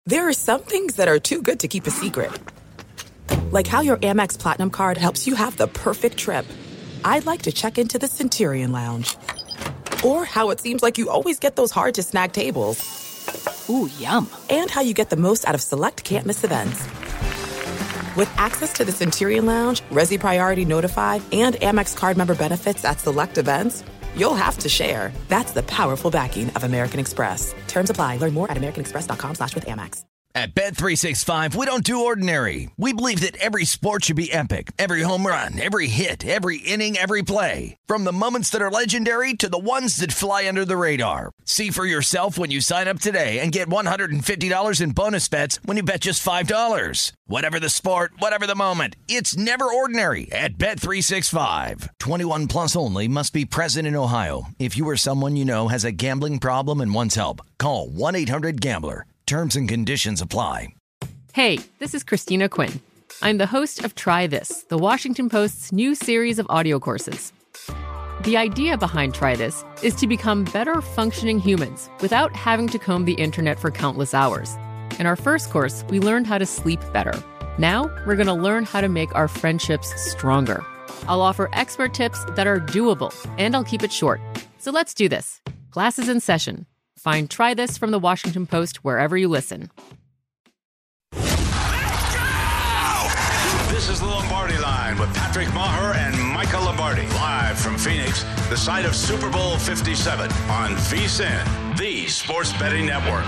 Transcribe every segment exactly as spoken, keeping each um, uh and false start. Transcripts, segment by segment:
There are some things that are too good to keep a secret. Like how your Amex Platinum card helps you have the perfect trip. I'd like to check into the Centurion Lounge. Or how it seems like you always get those hard-to-snag tables. Ooh, yum. And how you get the most out of select can't-miss events. With access to the Centurion Lounge, Resi Priority Notified, and Amex card member benefits at select events, you'll have to share. That's the powerful backing of American Express. Terms apply. Learn more at americanexpress.com slash with Amex. At Bet three sixty-five, we don't do ordinary. We believe that every sport should be epic. Every home run, every hit, every inning, every play. From the moments that are legendary to the ones that fly under the radar. See for yourself when you sign up today and get one hundred fifty dollars in bonus bets when you bet just five dollars. Whatever the sport, whatever the moment, it's never ordinary at Bet three sixty-five. twenty-one plus only. Must be present in Ohio. If you or someone you know has a gambling problem and wants help, call one eight hundred gambler. Terms and conditions apply. Hey, this is Christina Quinn. I'm the host of Try This, the Washington Post's new series of audio courses. The idea behind Try This is to become better functioning humans without having to comb the internet for countless hours. In our first course, we learned how to sleep better. Now, we're going to learn how to make our friendships stronger. I'll offer expert tips that are doable, and I'll keep it short. So let's do this. Class is in session. Find Try This from the Washington Post wherever you listen. This is the Lombardi Line with Patrick Maher and Michael Lombardi. Live from Phoenix, the site of Super Bowl fifty-seven on V S I N, the Sports Betting Network.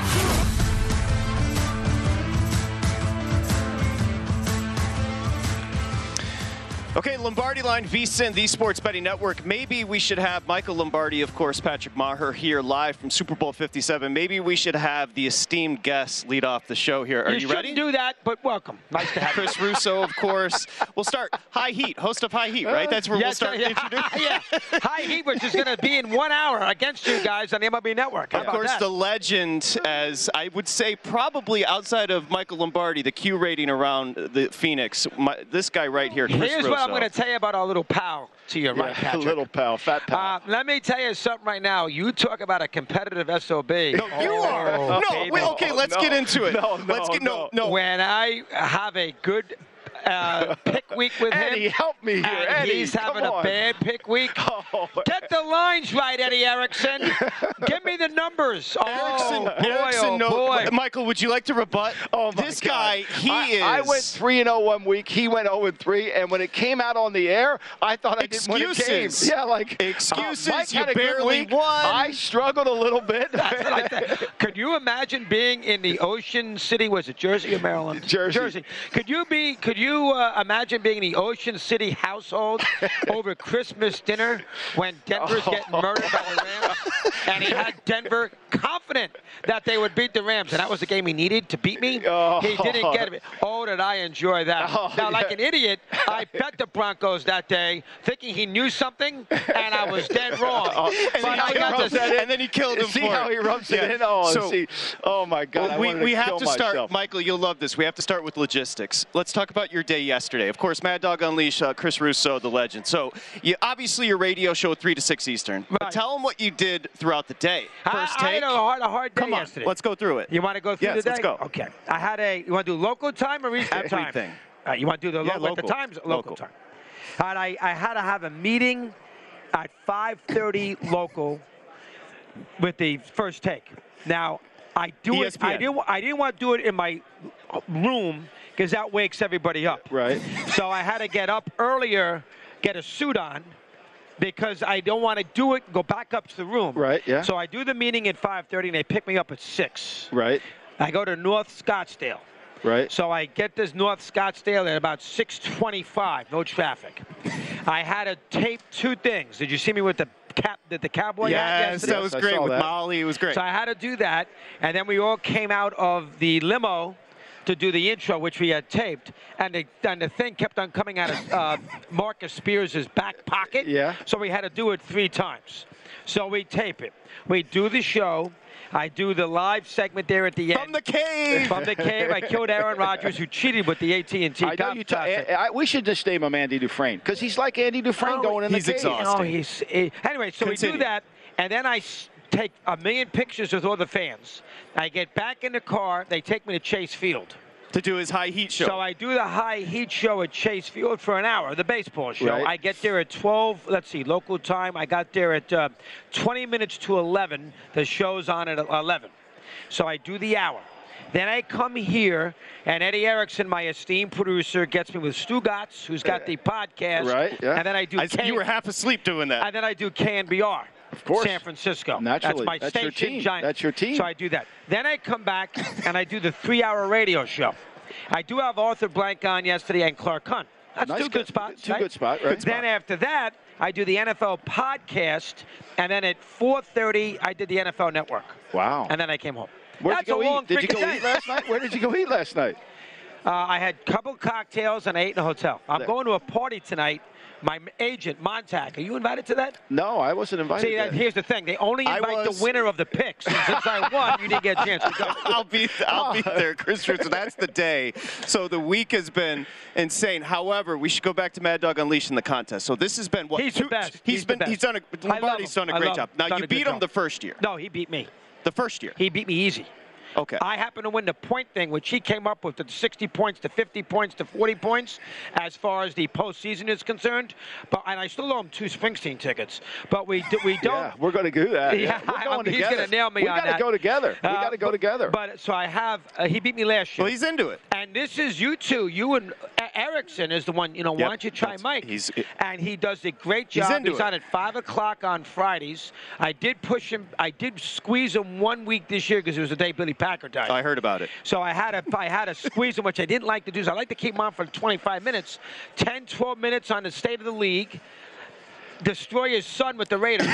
Okay, Lombardi Line, V S I N, the Sports Betting Network. Maybe we should have Michael Lombardi, of course, Patrick Maher here live from Super Bowl fifty-seven. Maybe we should have the esteemed guests lead off the show here. Are you, you ready? You shouldn't do that, but welcome. Nice to have Chris Russo, of course. We'll start. High Heat, host of High Heat, right? That's where yes, we'll start. Yeah, introducing. yeah. High Heat, which is going to be in one hour against you guys on the M L B Network. How Of course, that? the legend, as I would say, probably outside of Michael Lombardi, the Q rating around the Phoenix. My, this guy right here, Chris Here's Russo. what I'm going to tell you about our little pal to your right, yeah, Patrick. Little pal, fat pal. Uh, let me tell you something right now. You talk about a competitive S O B. No, you oh, are. No, wait, okay, let's no, get into it. No, no, let's get no, no. When I have a good uh, pick week with Eddie, him, help me here. and Eddie, he's come having on. a bad pick week. Oh. Get the lines right, Eddie Erickson. Give me the numbers. Erickson, oh, boy, Erickson, oh, no, boy. Michael, would you like to rebut? Oh my this God. guy, he I, is. I went three and oh one week. He went oh and three, and when it came out on the air, I thought I didn't win a game. Excuses. Yeah, like Excuses, Uh, Mike you had a good barely week. won. I struggled a little bit. That's what I think. Could you imagine being in the Ocean City? Was it Jersey or Maryland? Jersey. Jersey. Could you be? Could you uh, imagine being in the Ocean City household over Christmas dinner when Denver's Oh. getting murdered by the Rams, and he had Denver confident that they would beat the Rams, and that was the game he needed to beat me? Oh. He didn't get it. Oh, did I enjoy that? Oh, now, yeah. like an idiot, I bet the Broncos that day, thinking he knew something, and I was dead wrong. Oh, and, But then I he got rubs to- that in, and then he killed him See for how it. he rubs Yeah. it in? Oh, So, see. Oh my God. I we wanted to we have kill to start, myself. Michael, you'll love this. We have to start with logistics. Let's talk about your day yesterday. Of course, Mad Dog Unleashed, uh, Chris Russo, the legend. So, you, obviously, your radio show three to six Eastern. But Right. tell them what you did throughout the day. First I, I take. had a hard, a hard day Come on, yesterday. let's go through it. You want to go through Yes, the day? let's go. Okay. I had a. You want to do local time or Eastern time? Everything. All right, you want to do the Yeah, local, local. at the times? Local, Local. time. All right, I, I had to have a meeting at five thirty local with the first take. Now, I do E it. S P N. I didn't. I didn't want to do it in my room because that wakes everybody up. Right. So I had to get up earlier, get a suit on, because I don't want to do it. Go back up to the room. Right, yeah. So I do the meeting at five thirty, and they pick me up at six. Right. I go to North Scottsdale. Right. So I get this North Scottsdale at about six twenty-five, no traffic. I had to tape two things. Did you see me with the cap, the, the cowboy hat Yes, yesterday? that was I great saw with that. Molly. It was great. So I had to do that, and then we all came out of the limo to do the intro, which we had taped, and the, and the thing kept on coming out of uh, Marcus Spears' back pocket. Yeah. So we had to do it three times. So we tape it. We do the show. I do the live segment there at the end. From the cave. From the cave. I killed Aaron Rodgers, who cheated with the A T and T. I know you. T- I, I, we should just name him Andy Dufresne because he's like Andy Dufresne Oh, going in he's the cage. exhausted. No, he's, eh, anyway, so we Continue. do that, and then I s- take a million pictures with all the fans. I get back in the car. They take me to Chase Field. To do his high heat show. So I do the high heat show at Chase Field for an hour, the baseball show. Right. I get there at twelve, let's see, local time. I got there at uh, twenty minutes to eleven. The show's on at eleven. So I do the hour. Then I come here, and Eddie Erickson, my esteemed producer, gets me with Stu Gatz, who's got the podcast. Right, yeah. And then I do I, K- you were half asleep doing that. And then I do K N B R. Of course. San Francisco. Naturally. That's my That's your station. team. Giant. That's your team. So I do that. Then I come back, and I do the three-hour radio show. I do have Arthur Blank on yesterday and Clark Hunt. That's Nice two good guy. spots. Two right? good spots, right? Then after that, I do the N F L podcast, and then at four thirty, I did the N F L Network. Wow. And then I came home. Where'd That's you go a long eat? Did you freaking go day. eat last night? Where did you go eat last night? Uh, I had a couple cocktails, and I ate in a hotel. I'm There. going to a party tonight. My agent, Montag, are you invited to that? No, I wasn't invited. See, that, to that. here's the thing. They only I invite was- the winner of the picks. And since I won, you didn't get a chance to go. I'll be I'll be there, Chris Richardson. That's the day. So the week has been insane. However, we should go back to Mad Dog Unleashed in the contest. So this has been what He's two, the best. He's, He's been the best. he's done a I love Lombardi's him. done a I great love job. him. Now Done you a good beat him job. the first year. No, he beat me. The first year. He beat me easy. Okay. I happened to win the point thing, which he came up with, the sixty points to fifty points to forty points, as far as the postseason is concerned. But and I still owe him two Springsteen tickets. But we do, we don't. Yeah, we're going to do that. Yeah, We're I going mean, he's together. gonna nail me we on gotta that. go together. We Uh, got to go but- together. But so I have. Uh, he beat me last year. Well, he's into it. And this is you two. You and E- Erickson is the one. You know, Yep, why don't you try that's- Mike? he's- and he does a great He's job. into he's it. on at five o'clock on Fridays. I did push him. I did squeeze him one week this year because it was the day Billy Packer died. I heard about it. So I had a, I had a squeeze him, which I didn't like to do. So I like to keep him on for twenty-five minutes, ten, twelve minutes on the state of the league. Destroy his son with the Raiders,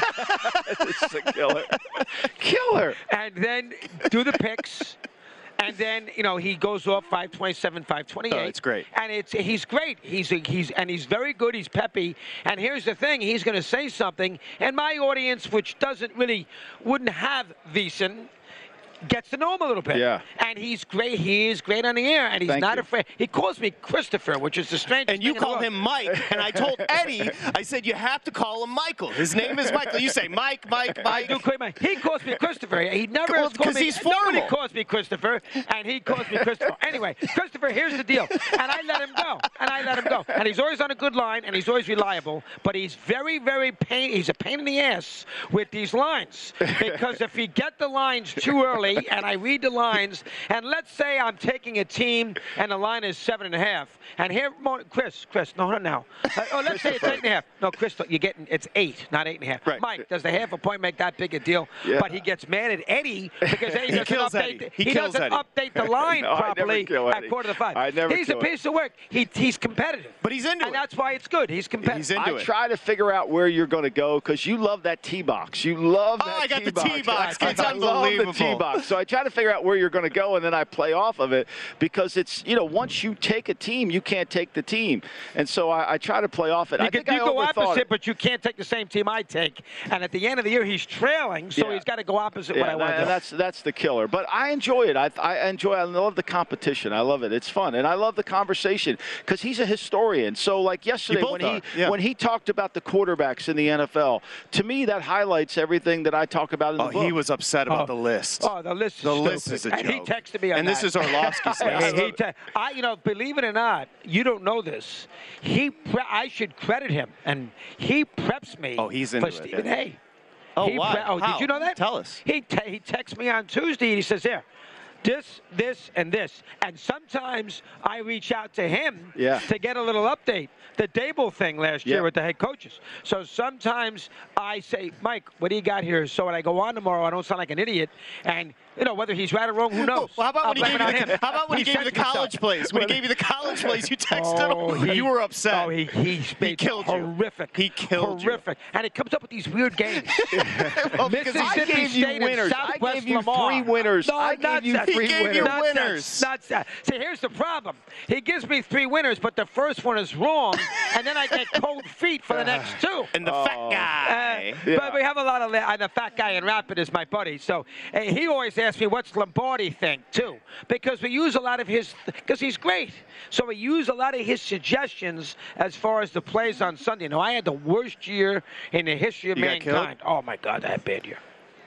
It's a killer. Killer. and then do the picks. And then, you know, he goes off five twenty-seven, five twenty-eight. Oh, it's great. And it's he's great. He's he's and he's very good. He's peppy. And here's the thing: he's going to say something, and my audience, which doesn't really wouldn't have VSiN, gets to know him a little bit. Yeah. And he's great. He is great on the air, and he's Thank not you. afraid. He calls me Christopher, which is the strangest And you thing in the call world. him Mike, and I told Eddie, I said, you have to call him Michael. His name is Michael. You say Mike, Mike, I Mike. do call him. He calls me Christopher. He never Well, has called 'cause me. he's Nobody formal. calls me Christopher, and he calls me Christopher. Anyway, Christopher, here's the deal. And I let him go. And I let him go. And he's always on a good line, and he's always reliable. But he's very, very pain. He's a pain in the ass with these lines, because if he get the lines too early, and I read the lines, and let's say I'm taking a team, and the line is seven and a half, and here, Chris, Chris, no, no, no. Uh, oh, let's say it's eight and a half. No, Chris, you're getting it's eight, not eight and a half. Right. Mike, does the half a point make that big a deal? Yeah. But he gets mad at Eddie because Eddie He doesn't kills update. Eddie. The, He he kills doesn't Eddie. update the line No, I never properly kill at Eddie. quarter to five. I never He's kill a Eddie. piece of work. He he's competitive. But he's into and it. that's why it's good. He's competitive. He's into I it. try to figure out where you're going to go because you love that tee box. You love Oh, that I got the tee tee box. I, It's I love the unbelievable. tee box. So I try to figure out where you're going to go, and then I play off of it because it's, you know, once you take a team, you can't take the team. And so I, I try to play off it. You, I can, think you I go overthought opposite, it. but you can't take the same team I take. And at the end of the year, he's trailing, so Yeah. he's got to go opposite what Yeah, I want to and do. that's that's the killer. But I enjoy it. I, I enjoy. I love the competition. I love it. It's fun, and I love the conversation because he's a historian. So like yesterday both when he are, yeah. when he talked about the quarterbacks in the N F L, to me that highlights everything that I talk about in the Oh, book. he was upset about Oh. the list. Oh, the list is The stupid. list is a And he joke. texted me on And that. this is Orlovsky's Hey, list. he te- I, you know, believe it or not, you don't know this. He, pre- I should credit him, and he preps me Oh, he's for into it, Stephen yeah. A. Oh, He why? pre- oh, How? did you know that? Tell us. He te- he texts me on Tuesday, and he says, "Here, this, this, and this." And sometimes I reach out to him Yeah. to get a little update. The Dable thing last year Yeah. with the head coaches. So sometimes I say, "Mike, what do you got here?" So when I go on tomorrow, I don't sound like an idiot. And you know, whether he's right or wrong, who knows? Well, how about I'll when he blame gave it you on the, him. how about when he, gave you the sends me stuff. college plays? When he gave you the college plays, you texted Oh, him. he- you were upset. Oh, he he, He killed you. horrific. He killed you. horrific. And it comes up with these weird games. Well, because I Mississippi gave you State and winners. I Southwest gave you Lamar. three winners. No, I not gave you that. three He gave you winners. Not winners. That, not that. See, here's the problem. He gives me three winners, but the first one is wrong, and then I get cold feet for the next two. and the fat guy. Uh, But we have a lot of, and the fat guy in Rapid is my buddy. So uh, he always asks me, what's Lombardi think, too? Because we use a lot of his, because he's great. So we use a lot of his suggestions as far as the plays on Sunday. Now, I had the worst year in the history of You got killed? mankind. Oh, my God, I had a bad year.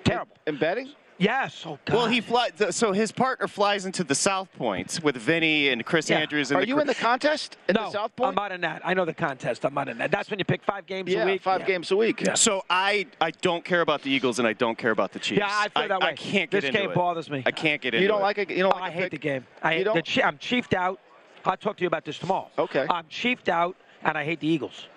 Terrible. In, in betting? Yes. Oh, God. Well, he fly, so his partner flies into the South Point with Vinny and Chris Yeah. Andrews. And Are the, you in the contest in no, the South Point? I'm not in that. I know the contest. I'm not in that. That's when you pick five games yeah, a week. five yeah. games a week. Yeah. So I, I don't care about the Eagles and I don't care about the Chiefs. Yeah, I feel that way. I can't get this into game it. bothers me. I can't get into You don't it. like it? You don't Oh, like I a hate pick? the game. I You don't? the chi- I'm chiefed out. I'll talk to you about this tomorrow. Okay. I'm chiefed out, and I hate the Eagles.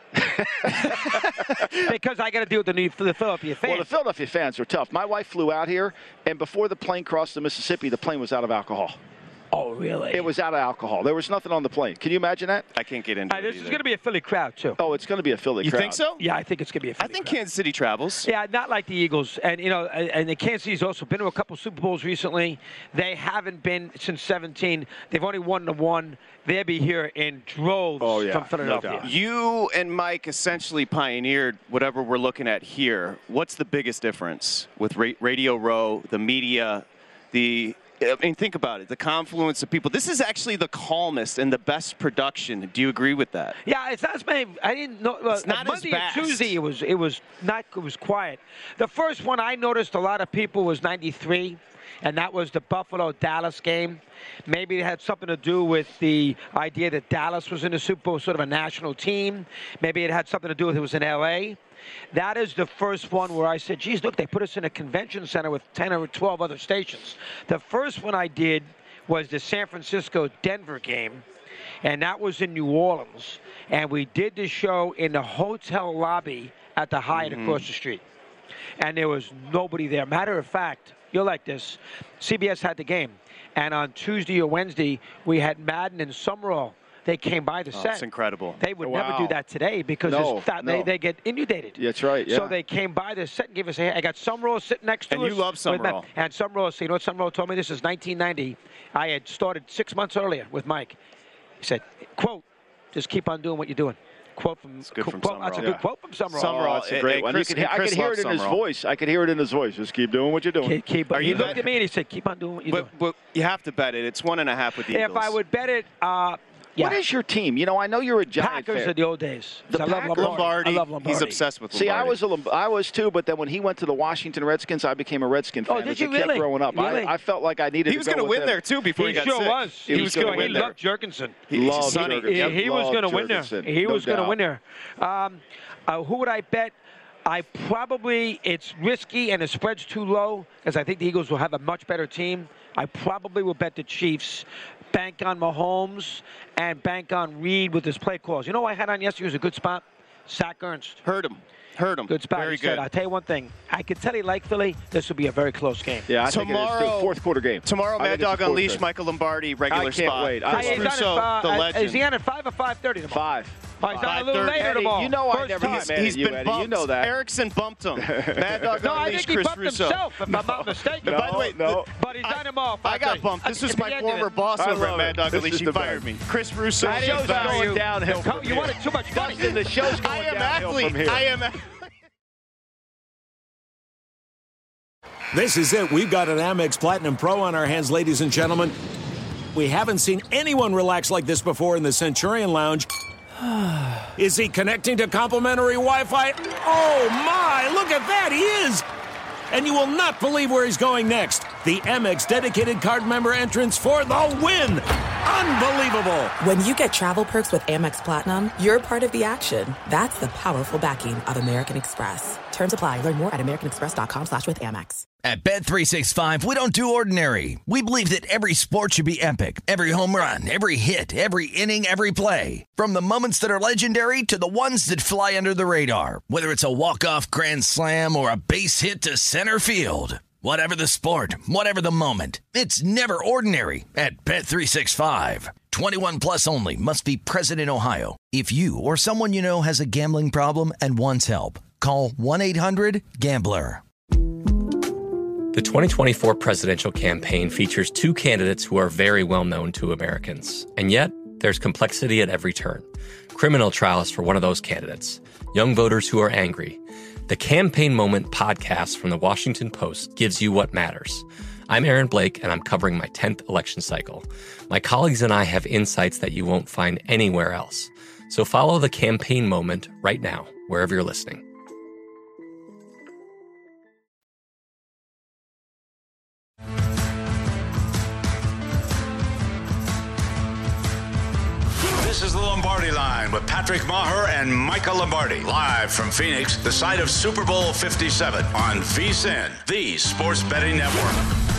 Because I got to deal with the, New, the Philadelphia fans. Well, the Philadelphia fans are tough. My wife flew out here, and before the plane crossed the Mississippi, the plane was out of alcohol. oh, really? It was out of alcohol. There was nothing on the plane. Can you imagine that? I can't get into Uh, it this is either. going to be a Philly crowd, too. Oh, it's going to be a Philly You crowd. think so? Yeah, I think it's going to be a I Philly think crowd. Kansas City travels. Yeah, not like the Eagles. And, you know, and, and the Kansas City's also been to a couple Super Bowls recently. They haven't been since seventeen. They've only won the one. They'll be here in droves Oh, yeah, from no Philadelphia. doubt. You and Mike essentially pioneered whatever we're looking at here. What's the biggest difference with Ra- Radio Row, the media, the I mean, think about it, the confluence of people. This is actually the calmest and the best production. Do you agree with that? Yeah, it's not as many. I didn't know. Well, It's not as Monday and fast. Tuesday, it was it was not it was quiet. The first one I noticed a lot of people was ninety-three, and that was the Buffalo Dallas game. Maybe it had something to do with the idea that Dallas was in the Super Bowl, sort of a national team. Maybe it had something to do with it was in L A. That is the first one where I said, geez, look, they put us in a convention center with ten or twelve other stations. The first one I did was the San Francisco-Denver game, and that was in New Orleans. And we did the show in the hotel lobby at the Hyatt Mm-hmm. across the street. And there was nobody there. Matter of fact, you'll like this, C B S had the game. And on Tuesday or Wednesday, we had Madden and Summerall. They came by the Oh, set. it's incredible. They would Wow. never do that today because No, it's that, no. they, they get inundated. That's right, yeah. So they came by the set and gave us a hand. I got Summerall sitting next to And us. you love with Summerall. Matt. And Summerall, so you know what Summerall told me? This is nineteen ninety. I had started six months earlier with Mike. He said, quote, just keep on doing what you're doing. Quote from, It's good from quote, That's a Summerall. good quote from Summerall. Summerall. Oh, that's a Hey, great hey, one. Chris- you could, hey, I Chris could hear loves it in his Summerall. voice. I could hear it in his voice. Just keep doing what you're doing. Keep, keep, Are he you looked bet- at me and he said, keep on doing what you're But, but you have to bet it. It's one and a half with the doing. Eagles. If I would bet it, uh, yeah. What is your team? You know, I know you're a Giant Packers fan. of the old days. The I love Packers? Lombardi. Lombardi. I love Lombardi. He's obsessed with See, Lombardi. I was a, Lom- I was too, but then when he went to the Washington Redskins, I became a Redskin fan. Oh, did as you a kid really? growing up. Really? I, I felt like I needed He was to go going to with win him. there, too, before he, He got sure sick. was. He was gonna going. win He there. loved Jurgensen. He- Love Sonny. Jurgensen. He, Yep. he was Love going to win there. Jurgensen, He no was going to doubt. win there. Um, uh, who would I bet? I probably, it's risky and the spread's too low because I think the Eagles will have a much better team. I probably will bet the Chiefs, bank on Mahomes, and bank on Reed with his play calls. You know what I had on yesterday was a good spot? Zach Ernst. Heard him. Heard him. Good spot. Very he good. said, I'll tell you one thing. I could tell he liked Philly. This will be a very close game. Yeah, I think it is, Tomorrow- too. Fourth quarter game. Tomorrow, I Mad think it's a Dog fourth Unleashed, quarter. Michael Lombardi, regular I can't spot. wait. I Hey, Chris love he's it. on at Russo, fi- the uh, legend. Is he on at five or five thirty tomorrow? Five. Oh, he's on a little five thirty. later Eddie, tomorrow. you know I First never time. get mad He's at you, been Eddie. bumped. You know that. Erickson bumped him. Mad Dog No, I Unleashed, think he Chris bumped Russo. himself, if I'm not mistaken. No, By the way, no. But he's I, on him all. I got bumped. This was At the my end of former it. boss I over at love Mad it. Dog This Unleashed. is He the fired best. me. Chris Russo. The I show's didn't fire going you. downhill Co- from You here. wanted too much money. Dustin, the show's going I am downhill athlete. from here. I am. This is it. We've got an Amex Platinum Pro on our hands, ladies and gentlemen. We haven't seen anyone relax like this before in the Centurion Lounge. Is he connecting to complimentary Wi-Fi? Oh, my. Look at that. He is. And you will not believe where he's going next. The Amex dedicated card member entrance for the win. Unbelievable. When you get travel perks with Amex Platinum, you're part of the action. That's the powerful backing of American Express. Terms apply. Learn more at americanexpress.com slash with Amex. At Bet three sixty-five, we don't do ordinary. We believe that every sport should be epic. Every home run, every hit, every inning, every play. From the moments that are legendary to the ones that fly under the radar. Whether it's a walk-off grand slam or a base hit to center field. Whatever the sport, whatever the moment, it's never ordinary at Bet three sixty-five. twenty-one plus only. Must be present in Ohio. If you or someone you know has a gambling problem and wants help, call one eight hundred gambler. The twenty twenty-four presidential campaign features two candidates who are very well known to Americans. And yet, there's complexity at every turn. Criminal trials for one of those candidates. Young voters who are angry. The Campaign Moment podcast from the Washington Post gives you what matters. I'm Aaron Blake, and I'm covering my tenth election cycle. My colleagues and I have insights that you won't find anywhere else. So follow The Campaign Moment right now, wherever you're listening. This is the Lombardi Line with Patrick Maher and Michael Lombardi, live from Phoenix, the site of Super Bowl fifty-seven on V S I N, the Sports Betting Network.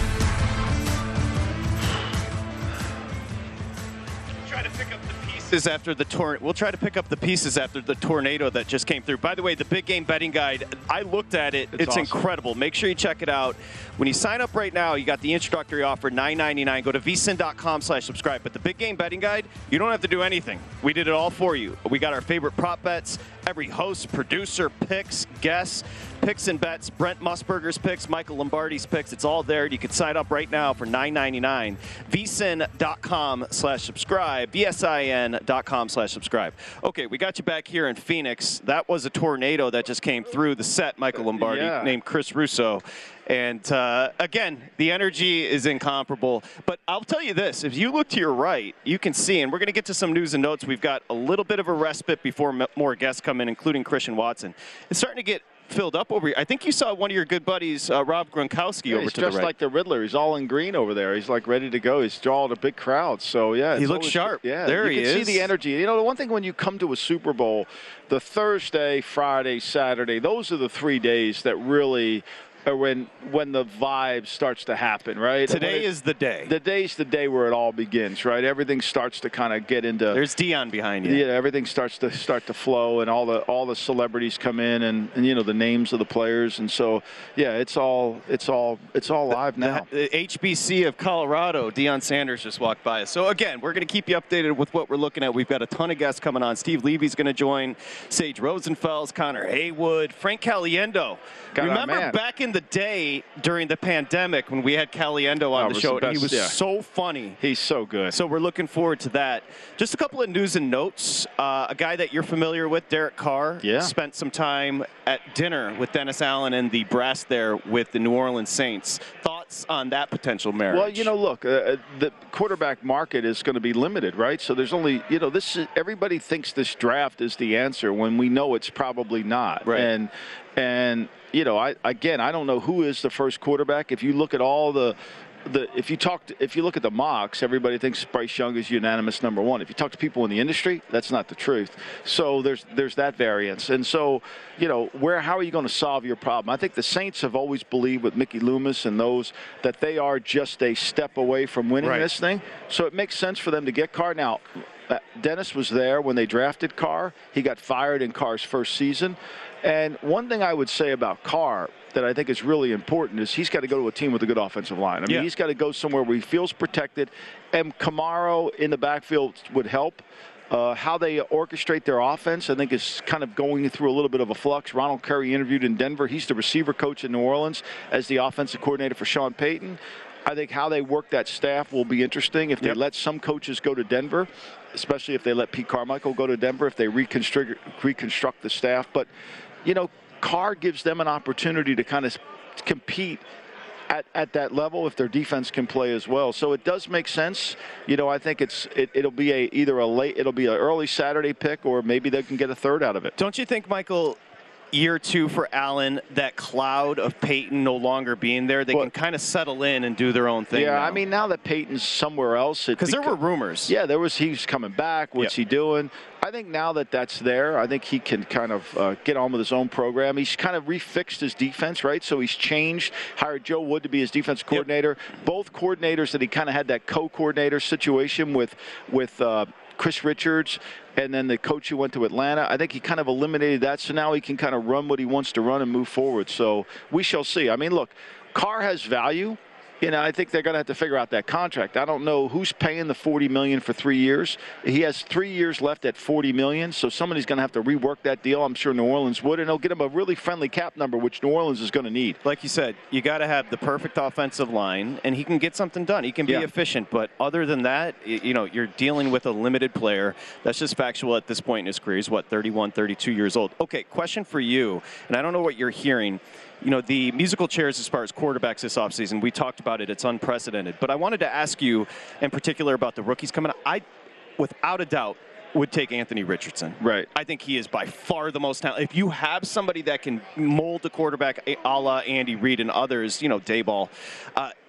Try to pick up the pieces after the tor- We'll try to pick up the pieces after the tornado that just came through. By the way, the Big Game Betting Guide, I looked at it. It's, it's awesome. Incredible. Make sure you check it out. When you sign up right now, you got the introductory offer, nine ninety-nine. Go to V S I N dot com slash subscribe. But the Big Game Betting Guide, you don't have to do anything. We did it all for you. We got our favorite prop bets, every host, producer, picks, guests, picks and bets, Brent Musburger's picks, Michael Lombardi's picks. It's all there. You can sign up right now for nine ninety-nine. V S I N dot com slash subscribe. V S I N dot com slash subscribe. Okay, we got you back here in Phoenix. That was a tornado that just came through the set, Michael Lombardi, yeah. named Chris Russo. And, uh, again, the energy is incomparable. But I'll tell you this. If you look to your right, you can see, and we're going to get to some news and notes. We've got a little bit of a respite before more guests come in, including Christian Watson. It's starting to get filled up over here. I think you saw one of your good buddies, uh, Rob Gronkowski, yeah, over he's to the right. He's dressed like the Riddler. He's all in green over there. He's, like, ready to go. He's drawing a big crowd. So, yeah. He looks always, sharp. Yeah, there you he is. You can is. see the energy. You know, the one thing when you come to a Super Bowl, the Thursday, Friday, Saturday, those are the three days that really – or when when the vibe starts to happen, right? Today it, is the day. The day's the day where it all begins, right? Everything starts to kind of get into. There's Dion behind you. Yeah, everything starts to start to flow, and all the all the celebrities come in, and, and you know the names of the players, and so yeah, it's all it's all it's all live now. The, the H B C of Colorado, Deion Sanders just walked by us. So again, we're going to keep you updated with what we're looking at. We've got a ton of guests coming on. Steve Levy's going to join. Sage Rosenfels, Connor Haywood, Frank Caliendo. Got Remember back in the day during the pandemic when we had Caliendo on oh, the show? The best, he was yeah. so funny. He's so good. So we're looking forward to that. Just a couple of news and notes. Uh, a guy that you're familiar with, Derek Carr, yeah. spent some time at dinner with Dennis Allen and the brass there with the New Orleans Saints. Thoughts on that potential marriage? Well, you know, look, uh, the quarterback market is going to be limited, right? So there's only, you know, this is, everybody thinks this draft is the answer when we know it's probably not. Right. And, and, you know, I again, I don't know who is the first quarterback. If you look at all the, the if you talk, to, if you look at the mocks, everybody thinks Bryce Young is unanimous number one. If you talk to people in the industry, that's not the truth. So there's there's that variance. And so, you know, where how are you going to solve your problem? I think the Saints have always believed with Mickey Loomis and those that they are just a step away from winning right. this thing. So it makes sense for them to get Carr now. Uh, Dennis was there when they drafted Carr. He got fired in Carr's first season. And one thing I would say about Carr that I think is really important is he's got to go to a team with a good offensive line. I mean, yeah. he's got to go somewhere where he feels protected. And Kamara in the backfield would help. Uh, how they orchestrate their offense, I think, is kind of going through a little bit of a flux. Ronald Curry interviewed in Denver. He's the receiver coach in New Orleans as the offensive coordinator for Sean Payton. I think how they work that staff will be interesting. If they yep. let some coaches go to Denver, especially if they let Pete Carmichael go to Denver, if they reconstruct, reconstruct the staff. But, you know, Carr gives them an opportunity to kind of compete at, at that level if their defense can play as well. So it does make sense. You know, I think it's it, it'll be a either a late it'll be an early Saturday pick or maybe they can get a third out of it. Don't you think, Michael, year two for Allen, that cloud of Peyton no longer being there, they well, can kind of settle in and do their own thing? Yeah, now. I mean, now that Peyton's somewhere else. Because there were rumors. Yeah, there was. He's coming back. What's yep. he doing? I think now that that's there, I think he can kind of uh, get on with his own program. He's kind of refixed his defense, right? So he's changed, hired Joe Wood to be his defense coordinator. Yep. Both coordinators that he kind of had that co-coordinator situation with, with uh, Chris Richards and then the coach who went to Atlanta. I think he kind of eliminated that. So now he can kind of run what he wants to run and move forward. So we shall see. I mean, look, Carr has value. You know, I think they're going to have to figure out that contract. I don't know who's paying the forty million dollars for three years. He has three years left at forty million dollars, so somebody's going to have to rework that deal. I'm sure New Orleans would, and they'll get him a really friendly cap number, which New Orleans is going to need. Like you said, you got to have the perfect offensive line, and he can get something done. He can be yeah. efficient, but other than that, you know, you're dealing with a limited player. That's just factual at this point in his career. He's, what, thirty-one, thirty-two years old. Okay, question for you, and I don't know what you're hearing. You know, the musical chairs as far as quarterbacks this offseason, we talked about it. It's unprecedented. But I wanted to ask you in particular about the rookies coming out. I, without a doubt, would take Anthony Richardson. Right. I think he is by far the most talented. If you have somebody that can mold the quarterback a la Andy Reid and others, you know, Dayball, uh,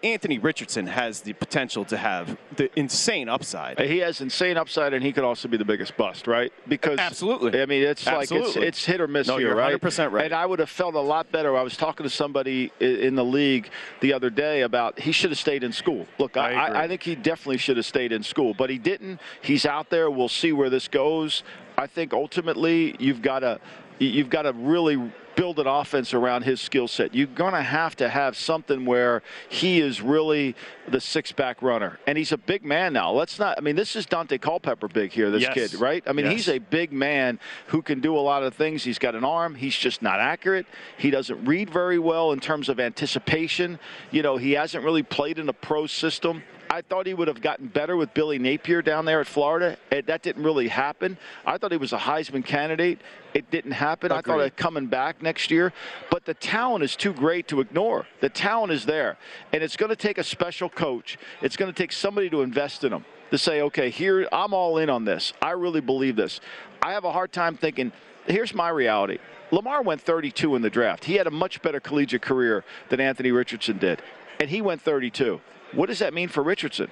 Anthony Richardson has the potential to have the insane upside. He has insane upside, and he could also be the biggest bust, right? Because absolutely, I mean, it's absolutely. like it's, it's hit or miss no, here, you're right? one hundred percent right. And I would have felt a lot better. I was talking to somebody in the league the other day about he should have stayed in school. Look, I, I, I think he definitely should have stayed in school, but he didn't. He's out there. We'll see where this goes. I think ultimately you've got to you've got to really build an offense around his skill set. You're going to have to have something where he is really the six-back runner. And he's a big man now. Let's not – I mean, this is Dante Culpepper big here, this yes. kid, right? I mean, yes. he's a big man who can do a lot of things. He's got an arm. He's just not accurate. He doesn't read very well in terms of anticipation. You know, he hasn't really played in a pro system. I thought he would have gotten better with Billy Napier down there at Florida. That didn't really happen. I thought he was a Heisman candidate. It didn't happen. Agreed. I thought it coming back next year. But the talent is too great to ignore. The talent is there. And it's going to take a special coach. It's going to take somebody to invest in him, to say, okay, here, I'm all in on this. I really believe this. I have a hard time thinking, here's my reality. Lamar went thirty-two in the draft. He had a much better collegiate career than Anthony Richardson did. And he went thirty-two. What does that mean for Richardson?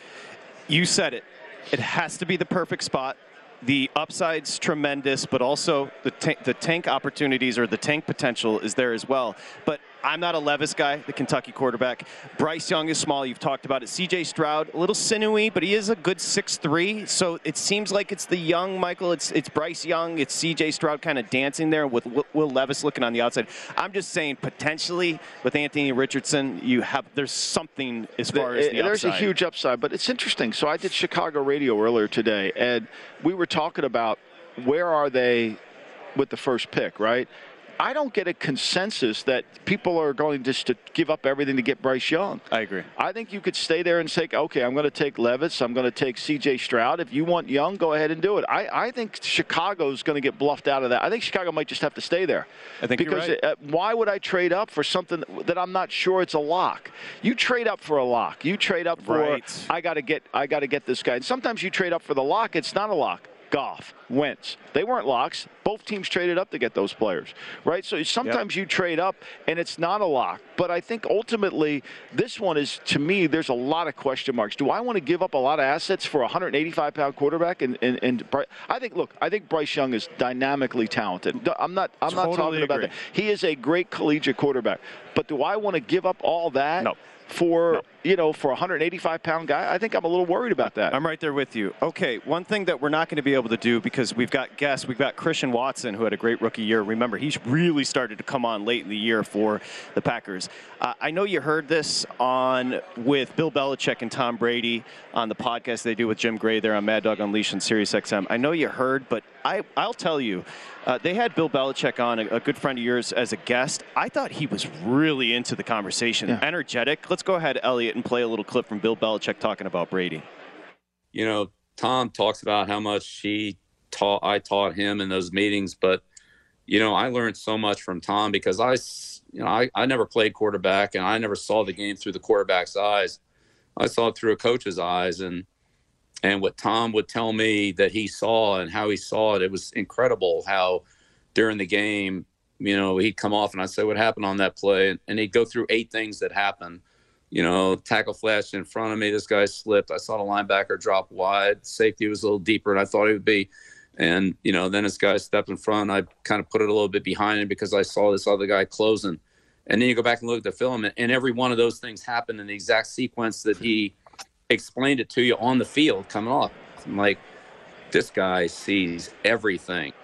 You said it. It has to be the perfect spot. The upside's tremendous, but also the, ta- the tank opportunities or the tank potential is there as well. But I'm not a Levis guy, the Kentucky quarterback. Bryce Young is small. You've talked about it. C J Stroud, a little sinewy, but he is a good six three. So it seems like it's the young Michael. It's it's Bryce Young. It's C J Stroud kind of dancing there with Will Levis looking on the outside. I'm just saying potentially with Anthony Richardson, you have there's something as far as the upside. There's a huge upside, but it's interesting. So I did Chicago radio earlier today, and we were talking about where are they with the first pick, right? I don't get a consensus that people are going just to give up everything to get Bryce Young. I agree. I think you could stay there and say, okay, I'm going to take Levis. I'm going to take C J Stroud. If you want Young, go ahead and do it. I, I think Chicago's going to get bluffed out of that. I think Chicago might just have to stay there. I think because you're right. It, why would I trade up for something that I'm not sure it's a lock? You trade up for a lock. You trade up for right. I got to get I got to get this guy. And sometimes you trade up for the lock. It's not a lock. Goff, Wentz. They weren't locks. Both teams traded up to get those players, right? So sometimes yep. you trade up, and it's not a lock. But I think ultimately this one is, to me, there's a lot of question marks. Do I want to give up a lot of assets for a one eighty-five pound quarterback? And, and, and I think, look, I think Bryce Young is dynamically talented. I'm not I'm totally not talking about agree. that. He is a great collegiate quarterback. But do I want to give up all that? No. For, no. you know, for a one eighty-five pound guy? I think I'm a little worried about that. I'm right there with you. Okay, one thing that we're not going to be able to do because we've got guests, we've got Christian Watson, who had a great rookie year. Remember, he's really started to come on late in the year for the Packers. Uh, I know you heard this on with Bill Belichick and Tom Brady on the podcast they do with Jim Gray there on Mad Dog Unleashed on Sirius X M. I know you heard, but I, I'll tell you, uh, they had Bill Belichick on, a, a good friend of yours, as a guest. I thought he was really into the conversation, yeah. energetic. Let's go ahead, Elliot, and play a little clip from Bill Belichick talking about Brady. You know, Tom talks about how much he taught, I taught him in those meetings, but, you know, I learned so much from Tom because I, you know, I, I never played quarterback and I never saw the game through the quarterback's eyes. I saw it through a coach's eyes, and and what Tom would tell me that he saw and how he saw it, it was incredible how during the game, you know, he'd come off and I'd say, what happened on that play? And, and he'd go through eight things that happened. You know, tackle flashed in front of me. This guy slipped. I saw the linebacker drop wide. Safety was a little deeper than I thought he would be. And, you know, then this guy stepped in front. I kind of put it a little bit behind him because I saw this other guy closing. And then you go back and look at the film, and, and every one of those things happened in the exact sequence that he explained it to you on the field coming off. I'm like, this guy sees everything.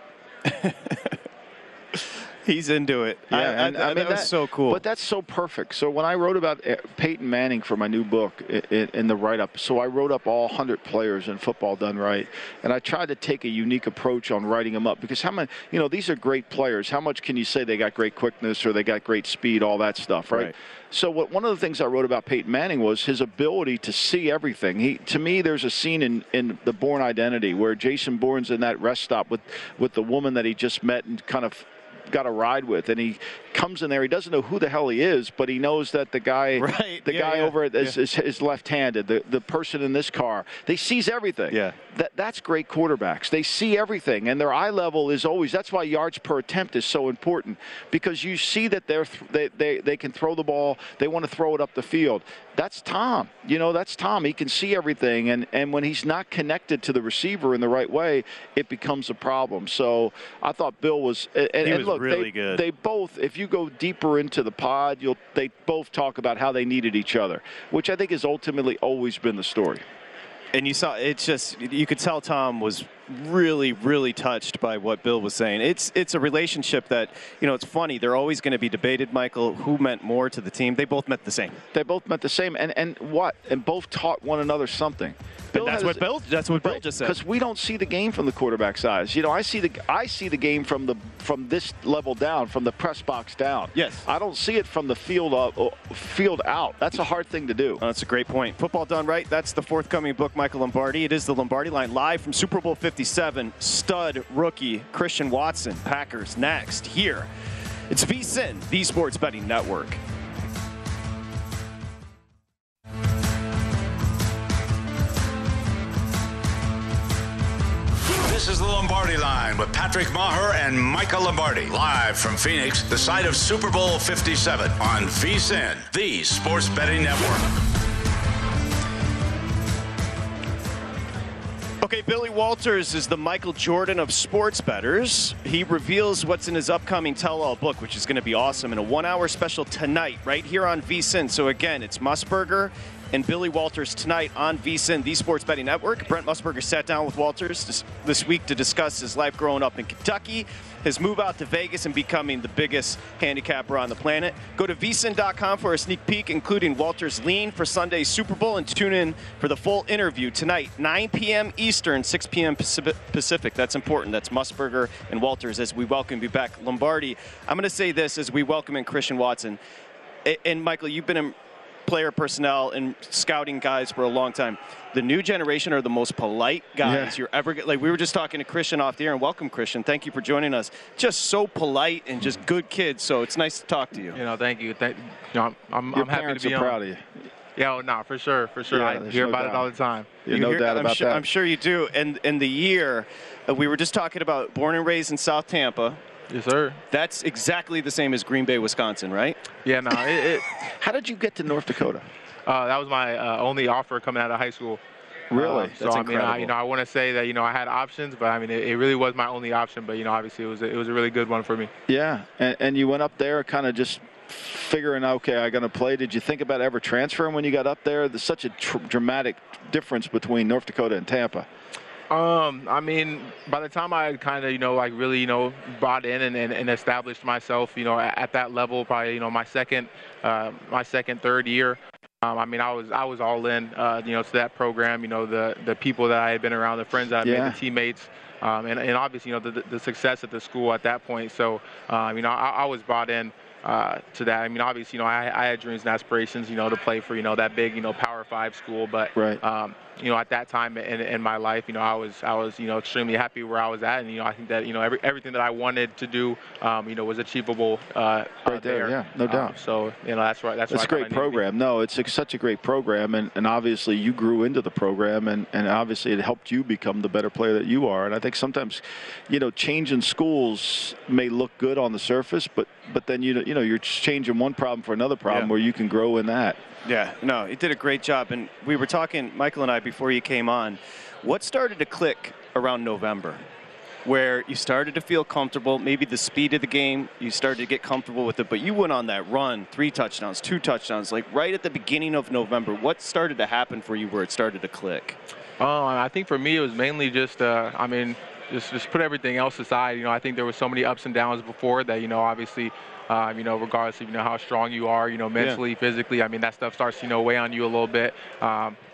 He's into it. Yeah, I, and I, I mean, that was that, so cool. But that's so perfect. So when I wrote about Peyton Manning for my new book in, in the write-up, so I wrote up all one hundred players in Football Done Right, and I tried to take a unique approach on writing them up because how many, you know, these are great players. How much can you say they got great quickness or they got great speed, all that stuff, right? right. So what, one of the things I wrote about Peyton Manning was his ability to see everything. He, to me, there's a scene in, in The Bourne Identity where Jason Bourne's in that rest stop with, with the woman that he just met and kind of got a ride with, and he comes in there. He doesn't know who the hell he is, but he knows that the guy, right. the yeah, guy yeah. over it is, yeah. is, is left-handed. The the person in this car, they sees everything. Yeah. That that's great quarterbacks. They see everything, and their eye level is always. That's why yards per attempt is so important, because you see that they're th- they, they they can throw the ball. They want to throw it up the field. That's Tom. You know, that's Tom. He can see everything, and and when he's not connected to the receiver in the right way, it becomes a problem. So I thought Bill was. And, he and was look, really they, good. They both. If you go deeper into the pod, you'll they both talk about how they needed each other, which I think has ultimately always been the story. And you saw, it's just, you could tell Tom was really, really touched by what Bill was saying. It's it's a relationship that, you know, it's funny. They're always going to be debated, Michael, who meant more to the team. They both meant the same. They both meant the same. And, and what? And both taught one another something. Bill and that's what Bill. That's what Bill right, just said. Because we don't see the game from the quarterback size. You know, I see the I see the game from the from this level down, from the press box down. Yes. I don't see it from the field up, field out. That's a hard thing to do. Oh, that's a great point. Football Done Right. That's the forthcoming book, Michael Lombardi. It is the Lombardi Line, live from Super Bowl fifty-seven. Stud rookie Christian Watson. Packers next here. It's VSiN, the Sports Betting Network. This is the Lombardi Line with Patrick Maher and Michael Lombardi, live from Phoenix, the site of Super Bowl fifty-seven on VSiN, the Sports Betting Network. Okay, Billy Walters is the Michael Jordan of sports bettors. He reveals what's in his upcoming tell-all book, which is going to be awesome, in a one-hour special tonight, right here on VSiN. So again, it's Musburger and Billy Walters tonight on VSiN, the Sports Betting Network. Brent Musburger sat down with Walters this, this week to discuss his life growing up in Kentucky, his move out to Vegas, and becoming the biggest handicapper on the planet. Go to V S I N dot com for a sneak peek, including Walters' lean for Sunday's Super Bowl, and tune in for the full interview tonight, nine p.m. Eastern, six p.m. Pacific. That's important. That's Musburger and Walters as we welcome you back. Lombardi, I'm going to say this as we welcome in Christian Watson. And, Michael, you've been in player personnel and scouting guys for a long time. The new generation are the most polite guys yeah. you're ever get. Like we were just talking to Christian off the air, and welcome, Christian. Thank you for joining us. Just so polite and just good kids. So it's nice to talk to you. You know, thank you. Thank, you know, I'm, I'm, Your I'm happy to be are on. proud of you. Yeah, oh, no, for sure, for sure. Yeah, I hear no about doubt. it all the time. Yeah, You no hear, doubt I'm about sure, that. I'm sure you do. And and the year, uh, we were just talking about born and raised in South Tampa. Yes, sir. That's exactly the same as Green Bay, Wisconsin, right? Yeah, no. It, it, How did you get to North Dakota? uh, that was my uh, only offer coming out of high school. Really? Uh, so That's I mean, I, incredible. you know, I want to say that you know I had options, but I mean, it, it really was my only option. But you know, obviously, it was a, it was a really good one for me. Yeah, and, and you went up there kind of just figuring, okay, I'm going to play. Did you think about ever transferring when you got up there? There's such a tr- dramatic difference between North Dakota and Tampa. Um, I mean, by the time I had kind of, you know, like really, you know, bought in and, and, and established myself, you know, at, at that level, probably, you know, my second, uh, my second, third year. Um, I mean, I was I was all in, uh, you know, to that program. You know, the the people that I had been around, the friends that I Yeah. made, the teammates, um, and and obviously, you know, the the success at the school at that point. So, um, you know, I, I was bought in uh, to that. I mean, obviously, you know, I, I had dreams and aspirations, you know, to play for, you know, that big, you know, Power Five school. But, Right. um, you know, at that time in, in my life, you know, I was I was, you know, extremely happy where I was at, and you know, I think that you know every, everything that I wanted to do, um, you know, was achievable. Uh, Right there, yeah, no doubt. Um, so, you know, that's right. That's, That's a why I great thought I needed to be. program. No, it's a, such a great program, and, and obviously you grew into the program, and, and obviously it helped you become the better player that you are. And I think sometimes, you know, changing schools may look good on the surface, but but then you you know you're changing one problem for another problem Yeah. where you can grow in that. Yeah, no, he did a great job. And we were talking, Michael and I, before you came on, what started to click around November, where you started to feel comfortable, maybe the speed of the game, you started to get comfortable with it, but you went on that run, three touchdowns, two touchdowns, like right at the beginning of November. What started to happen for you where it started to click? Oh, I think for me it was mainly just, uh, I mean, just just put everything else aside. You know, I think there was so many ups and downs before that, you know, obviously, um, you know, regardless of, you know, how strong you are, you know, mentally, physically, I mean, that stuff starts, you know, weigh on you a little bit. Um,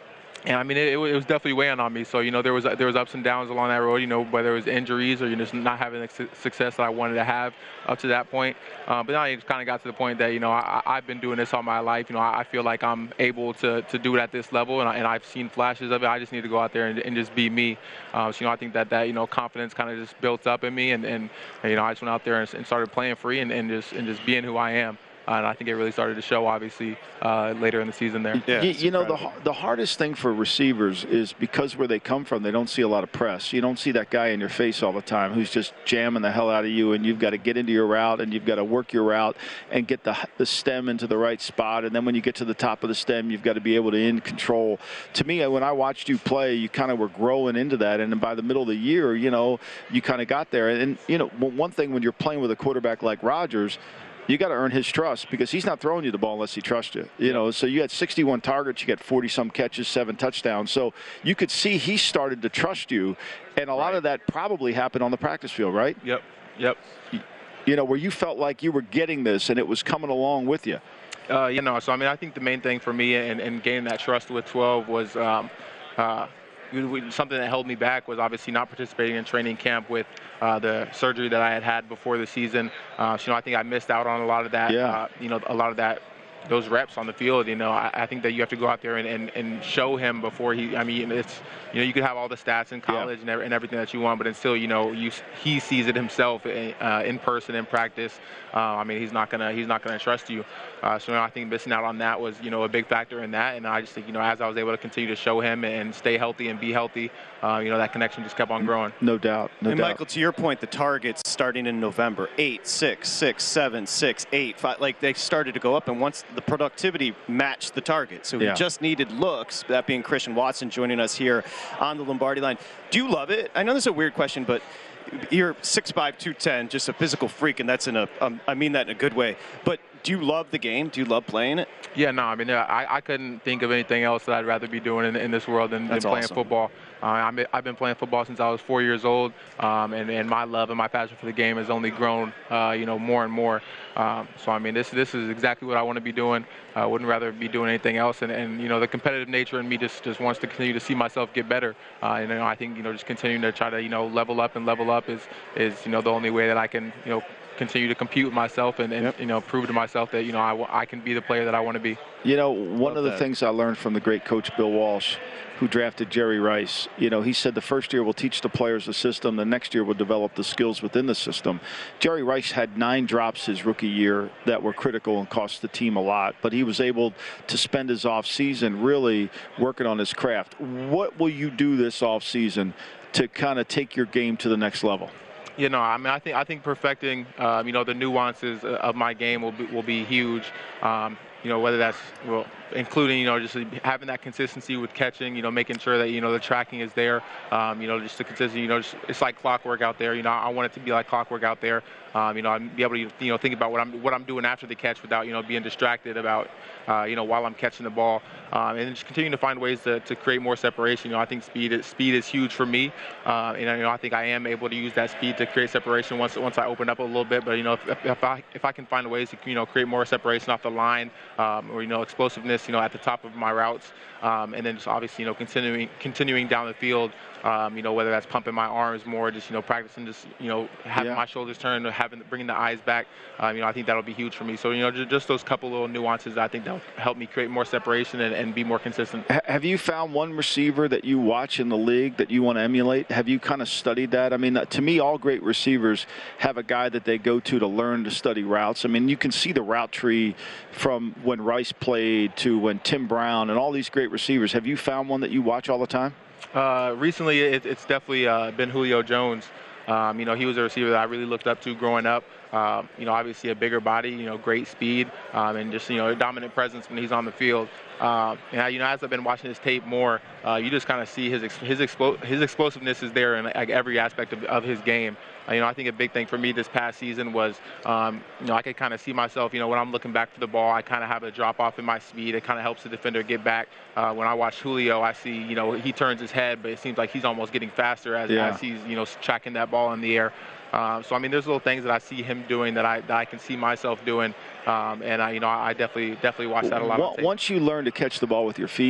And I mean, it, it was definitely weighing on me. So, you know, there was there was ups and downs along that road, you know, whether it was injuries or you know, just not having the su- success that I wanted to have up to that point. Um, but now it kind of got to the point that, you know, I, I've been doing this all my life. You know, I, I feel like I'm able to, to do it at this level, and, I, and I've seen flashes of it. I just need to go out there and, and just be me. Uh, so, you know, I think that, that you know, confidence kind of just built up in me. And, and, and, you know, I just went out there and, and started playing free and, and, just, and just being who I am. Uh, and I think it really started to show, obviously, uh, later in the season there. Yeah, you, you know, the the hardest thing for receivers is because where they come from, they don't see a lot of press. You don't see that guy in your face all the time who's just jamming the hell out of you, and you've got to get into your route, and you've got to work your route and get the, the stem into the right spot. And then when you get to the top of the stem, you've got to be able to in control. To me, when I watched you play, you kind of were growing into that. And then by the middle of the year, you know, you kind of got there. And, you know, one thing when you're playing with a quarterback like Rodgers, you got to earn his trust because he's not throwing you the ball unless he trusts you. You know, so you had sixty-one targets, you got forty-some catches, seven touchdowns. So you could see he started to trust you, and a lot right. of that probably happened on the practice field, right? Yep, yep. You know, where you felt like you were getting this and it was coming along with you. Uh, you know, so, I mean, I think the main thing for me and, and gaining that trust with twelve was um, uh, something that held me back was obviously not participating in training camp with uh, the surgery that I had had before the season. Uh, so, you know, I think I missed out on a lot of that, yeah. uh, you know, a lot of that, those reps on the field. You know, I, I think that you have to go out there and, and, and show him before he, I mean, it's, you know, you could have all the stats in college yeah. and, and everything that you want, but until, you know, you, he sees it himself in, uh, in person, in practice, uh, I mean, he's not going to, he's not going to trust you. Uh, so you know, I think missing out on that was, you know, a big factor in that. And I just think, you know, as I was able to continue to show him and stay healthy and be healthy, uh, you know, that connection just kept on growing. No doubt. No and doubt. Michael, to your point, the targets starting in November, eight, six, six, seven, six, eight, five, like they started to go up. And once the productivity matched the target, so yeah. he just needed looks, that being Christian Watson joining us here on the Lombardi line. Do you love it? I know this is a weird question, but you're six five, two ten, just a physical freak, and that's in a, um, I mean that in a good way. But do you love the game? Do you love playing it? Yeah, no, I mean, I, I couldn't think of anything else that I'd rather be doing in, in this world than, than playing awesome. football. Uh, I'm, I've been playing football since I was four years old, um, and, and my love and my passion for the game has only grown, uh, you know, more and more. Um, so, I mean, this this is exactly what I want to be doing. I uh, wouldn't rather be doing anything else. And, and, you know, the competitive nature in me just, just wants to continue to see myself get better. Uh, and, you know, I think, you know, just continuing to try to, you know, level up and level up is, is you know, the only way that I can, you know, continue to compete with myself and, and yep. you know, prove to myself that, you know, I, I can be the player that I want to be. You know, one Love of the that. things I learned from the great coach Bill Walsh, who drafted Jerry Rice, you know, he said the first year we'll teach the players the system, the next year we'll develop the skills within the system. Jerry Rice had nine drops his rookie year that were critical and cost the team a lot, but he was able to spend his offseason really working on his craft. What will you do this offseason to kind of take your game to the next level? You know, I mean, I think I think perfecting, um, you know, the nuances of my game will be, will be huge. Um, you know, whether that's, well, including, you know, just having that consistency with catching, you know, making sure that, you know, the tracking is there, um, you know, just the consistency, you know, just, it's like clockwork out there. You know, I want it to be like clockwork out there. Um, you know, I'd be able to, you know, think about what I'm what I'm doing after the catch without, you know, being distracted about, uh, you know, while I'm catching the ball, um, and just continuing to find ways to, to create more separation. You know, I think speed is, speed is huge for me, uh, and you know, I think I am able to use that speed to create separation once once I open up a little bit. But you know, if, if I if I can find ways to, you know, create more separation off the line, um, or you know, explosiveness, you know, at the top of my routes, um, and then just obviously, you know, continuing continuing down the field. Um, you know, whether that's pumping my arms more, just, you know, practicing just, you know, having yeah. my shoulders turned, or having bringing the eyes back. Um, you know, I think that'll be huge for me. So, you know, just, just those couple little nuances, I think that'll help me create more separation and, and be more consistent. Have you found one receiver that you watch in the league that you want to emulate? Have you kind of studied that? I mean, to me, all great receivers have a guy that they go to to learn to study routes. I mean, you can see the route tree from when Rice played to when Tim Brown and all these great receivers. Have you found one that you watch all the time? Uh, recently, it, it's definitely uh, been Julio Jones. Um, you know, he was a receiver that I really looked up to growing up. Uh, you know, obviously a bigger body, you know, great speed, um, and just, you know, a dominant presence when he's on the field. Uh, and, you know, as I've been watching his tape more, uh, you just kind of see his his, explo- his explosiveness is there in like every aspect of, of his game. Uh, you know, I think a big thing for me this past season was, um, you know, I could kind of see myself, you know, when I'm looking back for the ball, I kind of have a drop off in my speed. It kind of helps the defender get back. Uh, when I watch Julio, I see, you know, he turns his head, but it seems like he's almost getting faster as, yeah. as he's, you know, tracking that ball in the air. Uh, so, I mean, there's little things that I see him doing that I that I can see myself doing. Um, and, I, you know, I definitely definitely watch that a lot. Once you learn to catch the ball with your feet,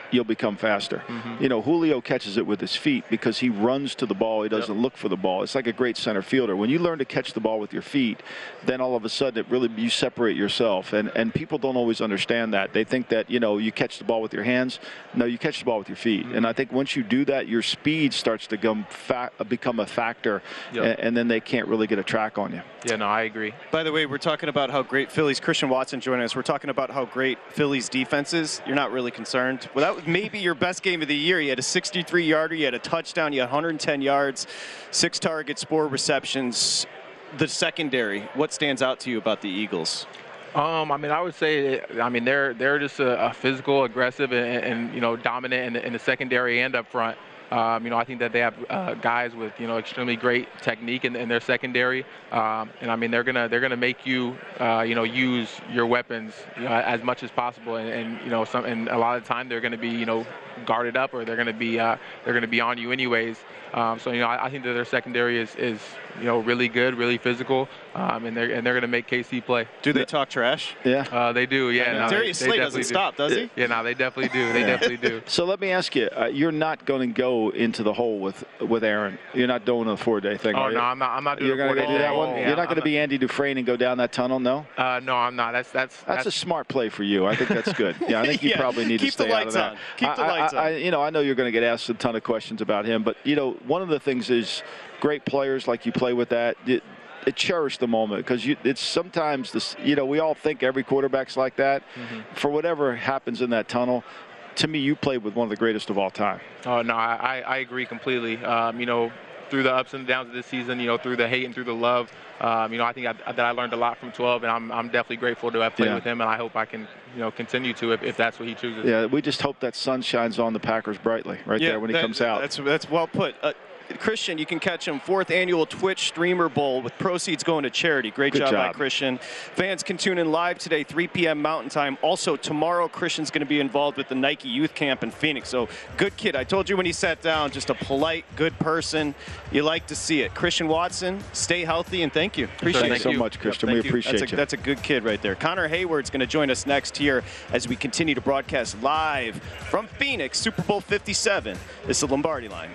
you'll become faster. Mm-hmm. You know, Julio catches it with his feet because he runs to the ball. He doesn't yep. look for the ball. It's like a great center fielder. When you learn to catch the ball with your feet, then all of a sudden it really you separate yourself. And and people don't always understand that. They think that, you know, you catch the ball with your hands. No, you catch the ball with your feet. Mm-hmm. And I think once you do that, your speed starts to become, fa- become a factor, yep. and, and then they can't really get a track on you. Yeah, no, I agree. By the way, we're talking about how great Phillies, Christian Watson joining us. We're talking about how great Phillies defense is. You're not really concerned. Well, that was maybe your best game of the year. You had a sixty-three yarder, you had a touchdown, you had one hundred ten yards, six targets, four receptions. The secondary, what stands out to you about the Eagles? Um, I mean, I would say, I mean, they're they're just a, a physical, aggressive, and, and you know, dominant in the, in the secondary and up front. Um, you know, I think that they have uh, guys with, you know, extremely great technique in, in their secondary, um, and I mean, they're gonna they're gonna make you, uh, you know, use your weapons, you know, as much as possible, and, and you know, some and a lot of the time they're gonna be, you know, guarded up, or they're gonna be uh, they're gonna be on you anyways. Um, so you know, I, I think that their secondary is, is you know really good, really physical, um, and they're and they're gonna make K C play. Do they talk trash? Yeah, uh, they do. Yeah, yeah. No, Darius they, Slay they doesn't do. stop, does he? Yeah, no, they definitely do. They yeah. definitely do. So let me ask you: uh, you're not going to go into the hole with with Aaron. You're not doing a four-day thing. Oh are you? no, I'm not. I'm not doing. You're going to go do that one. Yeah, you're not going to be Andy Dufresne and go down that tunnel, no? Uh, no, I'm not. That's that's that's, that's a smart play for you. I think that's good. Yeah, I think you yeah. probably need Keep to stay out of that. On. Keep the I, lights I, I, on. you know, I know you're going to get asked a ton of questions about him, but you know, one of the things is great players like you play with that. It, it cherish the moment because it's sometimes this. You know, we all think every quarterback's like that. Mm-hmm. For whatever happens in that tunnel. To me, you played with one of the greatest of all time. Oh, no, I, I agree completely. Um, you know, through the ups and downs of this season, you know, through the hate and through the love, um, you know, I think I, that I learned a lot from twelve, and I'm I'm definitely grateful to have played yeah. with him, and I hope I can, you know, continue to if, if that's what he chooses. Yeah, we just hope that sun shines on the Packers brightly right yeah, there when that, he comes out. That's, that's well put. Uh, Christian, you can catch him fourth annual Twitch Streamer Bowl with proceeds going to charity. Great job, job by Christian. Fans can tune in live today, three p.m. Mountain Time. Also, tomorrow, Christian's going to be involved with the Nike Youth Camp in Phoenix. So, good kid. I told you when he sat down, just a polite, good person. You like to see it. Christian Watson, stay healthy, and thank you. Appreciate thank it. Thank you so much, Christian. Yep, we appreciate that's a, you. That's a good kid right there. Connor Hayward's going to join us next here as we continue to broadcast live from Phoenix, Super Bowl fifty-seven. It's the Lombardi Line.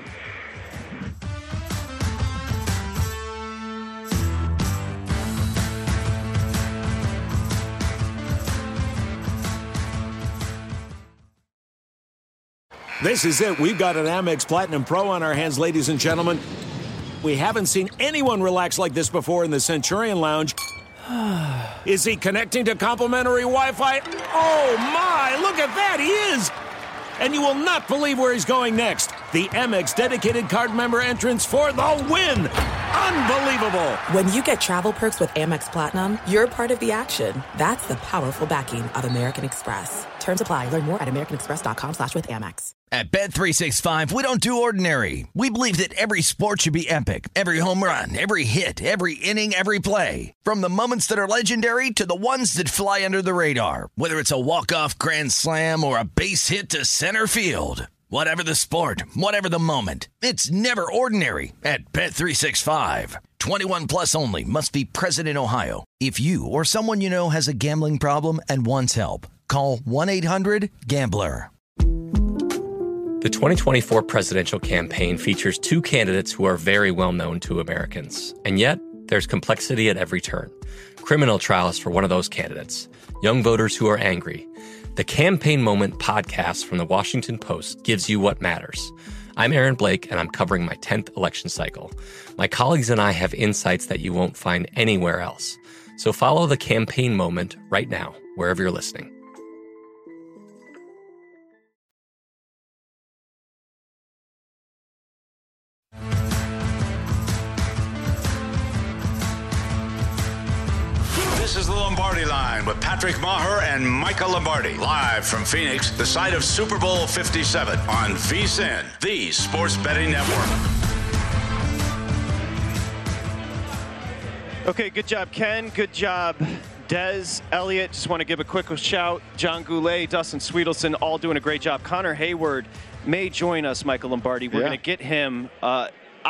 This is it. We've got an Amex Platinum Pro on our hands, ladies and gentlemen. We haven't seen anyone relax like this before in the Centurion Lounge. Is he connecting to complimentary Wi-Fi? Oh, my. Look at that. He is. And you will not believe where he's going next. The Amex dedicated card member entrance for the win. Unbelievable. When you get travel perks with Amex Platinum, you're part of the action. That's the powerful backing of American Express. Terms apply. Learn more at americanexpress.com slash with Amex. At Bet three sixty-five, we don't do ordinary. We believe that every sport should be epic. Every home run, every hit, every inning, every play. From the moments that are legendary to the ones that fly under the radar. Whether it's a walk-off grand slam or a base hit to center field. Whatever the sport, whatever the moment, it's never ordinary at Bet three sixty-five. twenty-one plus only. Must be present in Ohio. If you or someone you know has a gambling problem and wants help, call one eight hundred gambler. The twenty twenty-four presidential campaign features two candidates who are very well known to Americans. And yet, there's complexity at every turn. Criminal trials for one of those candidates. Young voters who are angry. The Campaign Moment podcast from the Washington Post gives you what matters. I'm Aaron Blake, and I'm covering my tenth election cycle. My colleagues and I have insights that you won't find anywhere else. So follow The Campaign Moment right now, wherever you're listening. This is the Lombardi Line with Patrick Maher and Michael Lombardi. Live from Phoenix, the site of Super Bowl fifty-seven on V S I N, the sports betting network. Okay, good job, Ken. Good job, Dez, Elliott. Just want to give a quick shout. John Goulet, Dustin Sweetelson, all doing a great job. Connor Hayward may join us, Michael Lombardi. We're yeah. going to get him. Uh, I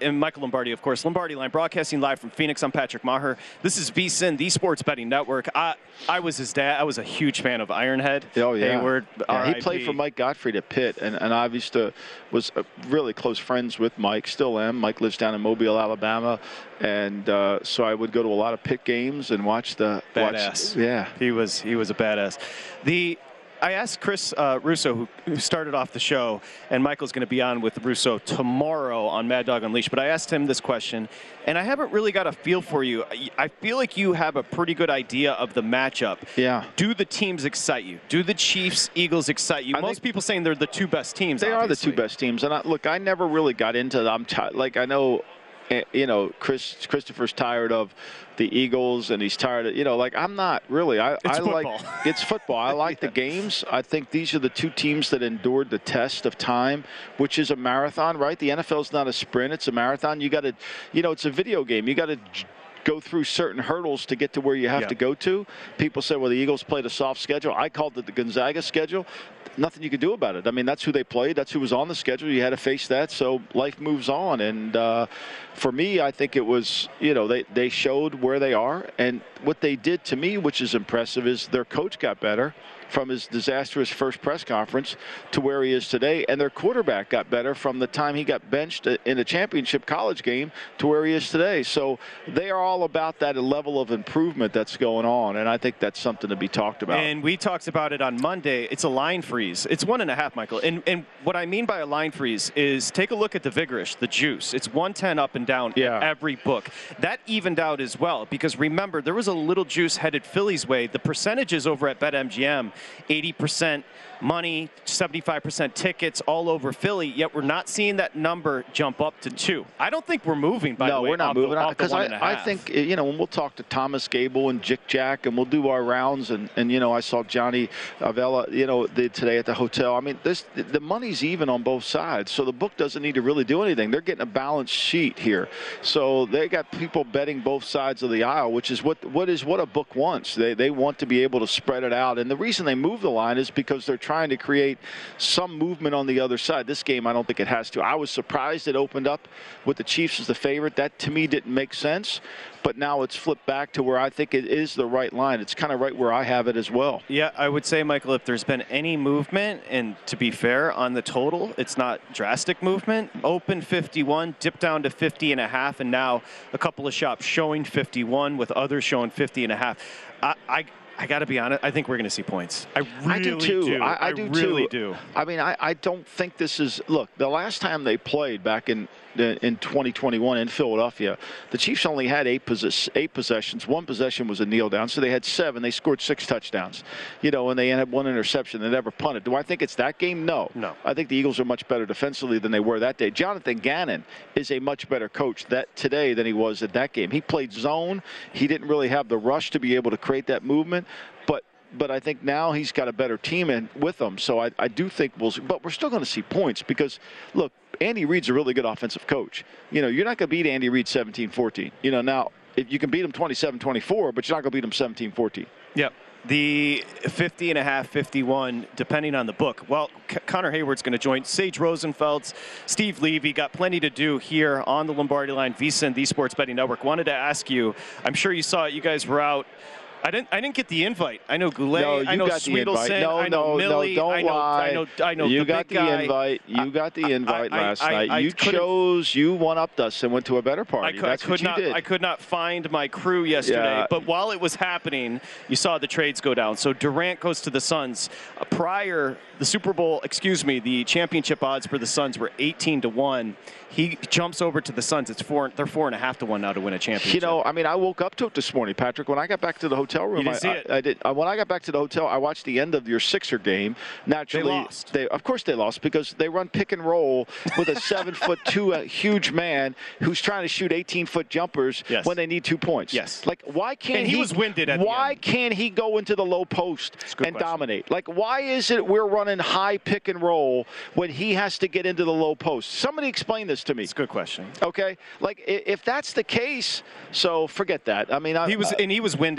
and Michael Lombardi, of course. Lombardi Line, broadcasting live from Phoenix. I'm Patrick Maher. This is VSiN, the Sports Betting Network. I I was his dad. I was a huge fan of Ironhead. Oh, yeah. Hayward. Yeah, he played for Mike Gottfried at Pitt, and, and I used to was really close friends with Mike, still am. Mike lives down in Mobile, Alabama, and uh, so I would go to a lot of Pitt games and watch the badass. Watch, yeah, he was he was a badass. The I asked Chris uh, Russo, who, who started off the show, and Michael's going to be on with Russo tomorrow on Mad Dog Unleashed, but I asked him this question, and I haven't really got a feel for you. I feel like you have a pretty good idea of the matchup. Yeah. Do the teams excite you? Do the Chiefs, Eagles excite you? I Most people saying they're the two best teams, They obviously. are the two best teams, and I, look, I never really got into them. Like, I know, you know, Chris Christopher's tired of the Eagles, and he's tired of, you know, like, I'm not really. I, it's I football. like it's football. I like yeah. the games. I think these are the two teams that endured the test of time, which is a marathon, right? The N F L is not a sprint; it's a marathon. You got to, you know, it's a video game. You got to go through certain hurdles to get to where you have yeah. to go to. People say, well, the Eagles played a soft schedule. I called it the Gonzaga schedule. Nothing you could do about it. I mean, that's who they played. That's who was on the schedule. You had to face that. So life moves on. And uh, for me, I think it was, you know, they, they showed where they are. And what they did to me, which is impressive, is their coach got better from his disastrous first press conference to where he is today. And their quarterback got better from the time he got benched in a championship college game to where he is today. So they are all about that level of improvement that's going on. And I think that's something to be talked about. And we talked about it on Monday. It's a line freeze. It's one and a half, Michael. And and what I mean by a line freeze is take a look at the Vigorish, the juice. It's one ten up and down yeah. in every book. That evened out as well because remember, there was a little juice headed Philly's way. The percentages over at BetMGM, eighty percent money, seventy-five percent tickets all over Philly, yet we're not seeing that number jump up to two. I don't think we're moving, by no, the way. No, we're not moving. Because I, I half. think, you know, when we'll talk to Thomas Gable and Jick Jack, and we'll do our rounds, and, and you know, I saw Johnny Avella, you know, the, today at the hotel. I mean, this the money's even on both sides, so the book doesn't need to really do anything. They're getting a balanced sheet here. So they got people betting both sides of the aisle, which is what what is what a book wants. They, they want to be able to spread it out. And the reason they move the line is because they're trying to create some movement on the other side. This game, I don't think it has to. I was surprised it opened up with the Chiefs as the favorite. That, to me, didn't make sense. But now it's flipped back to where I think it is the right line. It's kind of right where I have it as well. Yeah, I would say, Michael, if there's been any movement, and to be fair, on the total, it's not drastic movement. Open fifty-one, dipped down to fifty and a half, and now a couple of shops showing fifty-one with others showing fifty and a half. I, I I got to be honest. I think we're going to see points. I really I do too. do. I, I do really too. do. I mean, I, I don't think this is. Look, the last time they played back in in twenty twenty-one in Philadelphia, the Chiefs only had eight, possess, eight possessions. One possession was a kneel down, so they had seven. They scored six touchdowns. You know, and they had one interception. They never punted. Do I think it's that game? No. No. I think the Eagles are much better defensively than they were that day. Jonathan Gannon is a much better coach that today than he was at that game. He played zone. He didn't really have the rush to be able to create that movement, but. But I think now he's got a better team in with them. So I, I do think we'll – but we're still going to see points because, look, Andy Reid's a really good offensive coach. You know, you're not going to beat Andy Reid seventeen fourteen. You know, now, if you can beat him twenty-seven twenty-four, but you're not going to beat him seventeen fourteen. Yep. The fifty and a half, fifty-one, depending on the book. Well, C- Connor Hayward's going to join Sage Rosenfeld, Steve Levy. Got plenty to do here on the Lombardi Line, VSiN, the Sports Betting Network. Wanted to ask you, I'm sure you saw it. You guys were out. I didn't. I didn't get the invite. I know Goulet. No, you I know got the invite. Sweetelson. No, I know no, Millie. no, don't I know, lie. I know. I know. You the got big the guy. invite. You got the invite I, I, last I, night. I, you I chose. You one-upped us and went to a better party. I could, That's I could what you not. did. I could not find my crew yesterday. Yeah. But while it was happening, you saw the trades go down. So Durant goes to the Suns. Uh, prior, the Super Bowl. Excuse me. The championship odds for the Suns were eighteen to one. He jumps over to the Suns. It's four. They're four and a half to one now to win a championship. You know, I mean, I woke up to it this morning, Patrick. When I got back to the hotel room, you didn't I, see it. I, I did. When I got back to the hotel, I watched the end of your Sixer game. Naturally, they lost. They, of course, they lost because they run pick and roll with a seven foot two a huge man who's trying to shoot eighteen foot jumpers yes. when they need two points. Yes. Like, why can't and he, he was winded at Why the end. can't he go into the low post and question. dominate? Like, why is it we're running high pick and roll when he has to get into the low post? Somebody explain this to me. It's a good question. Okay, like if that's the case, so forget that. I mean, I, he was uh, and he was winded at the end. Oh